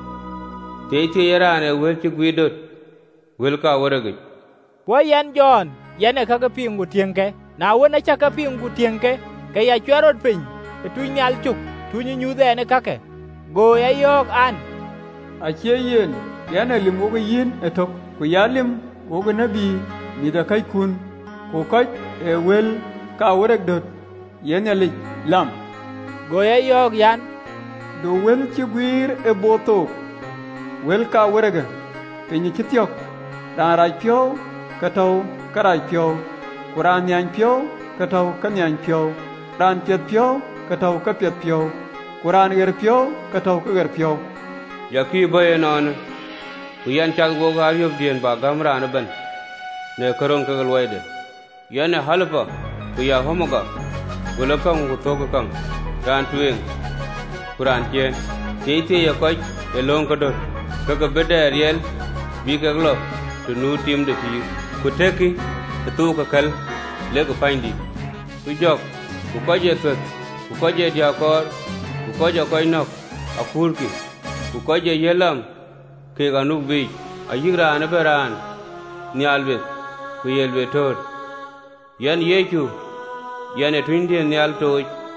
te yarane wel ci gwidot wel ka warage po yan John yan ka ka pingu tienge na wona cha ka pingu tienge ke ya chwarot pin tun nyal chuk tun nyu de ne kake go ya yok an a che yen yana limu go yin etok ku yalim go go nabi mi da kai kun ko kai e wel ka warag dot yana lik lam go ya yok yan do wel ci gwir e boto wel ka waraga pinyi kitiok dan raj pyo kataw karaj pyo kuran nyan pyo kataw kanyan pyo dan piet pyo kataw ka piet pyo kuran ger pyo kataw ka ger pyo ya ki boye non ku yan chak go ga yob dien ba gamra na ban ne karong ka galwaide yana halfa ku ya homoga wala kan ku to ka kan dan tueng kuran chen te ya ko e long ka dot ka bede riel bi ka glo to nu tim de fi ku teki to ka kal le ko findi ku jok ku ko je tot ku ko je dia kor ku ko je ko nok akur ki ku ko je yelam ke ga nu bi ayigra na beran ni albe ku yelbe tot yan yechu yan twindi ni alto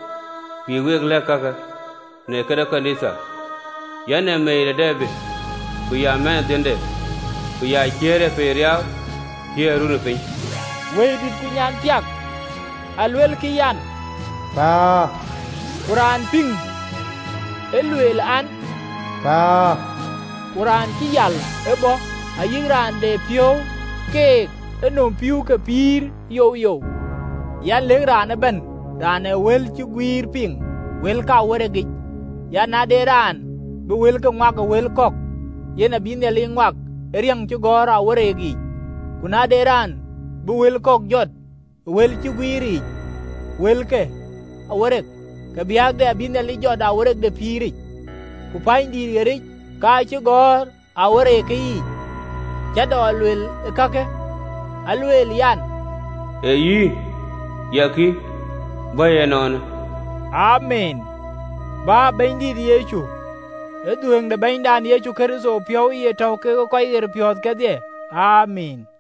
bi weg le ka ne kada kanisa yan me de debe ku ya men dende ku ya kere feria kieru ne pin we dit ku nyan tiak alwel ki yan ba Quran ping elwel an ba Quran ki yal ebo ayigran de pio ke enom piu ke pir yo yan le ran ben ran wel ci gwir ping wel ka wore gi yan ade ran be wel ka ngwa ka wel kok yena bin ne lingwak riang ci gora wore gi kuna de ran be wel kok jot wel ci gwiri wel ke awore ka biag de bin ne li jot awore de piri ku pandi ri ka ci gor awore ki ja do lwel kake alwel yan e yi yaki baye non amen ba bendi yechu edueng de bendan yechu keriso pyo ye taw ke ko yer pyo ke de amen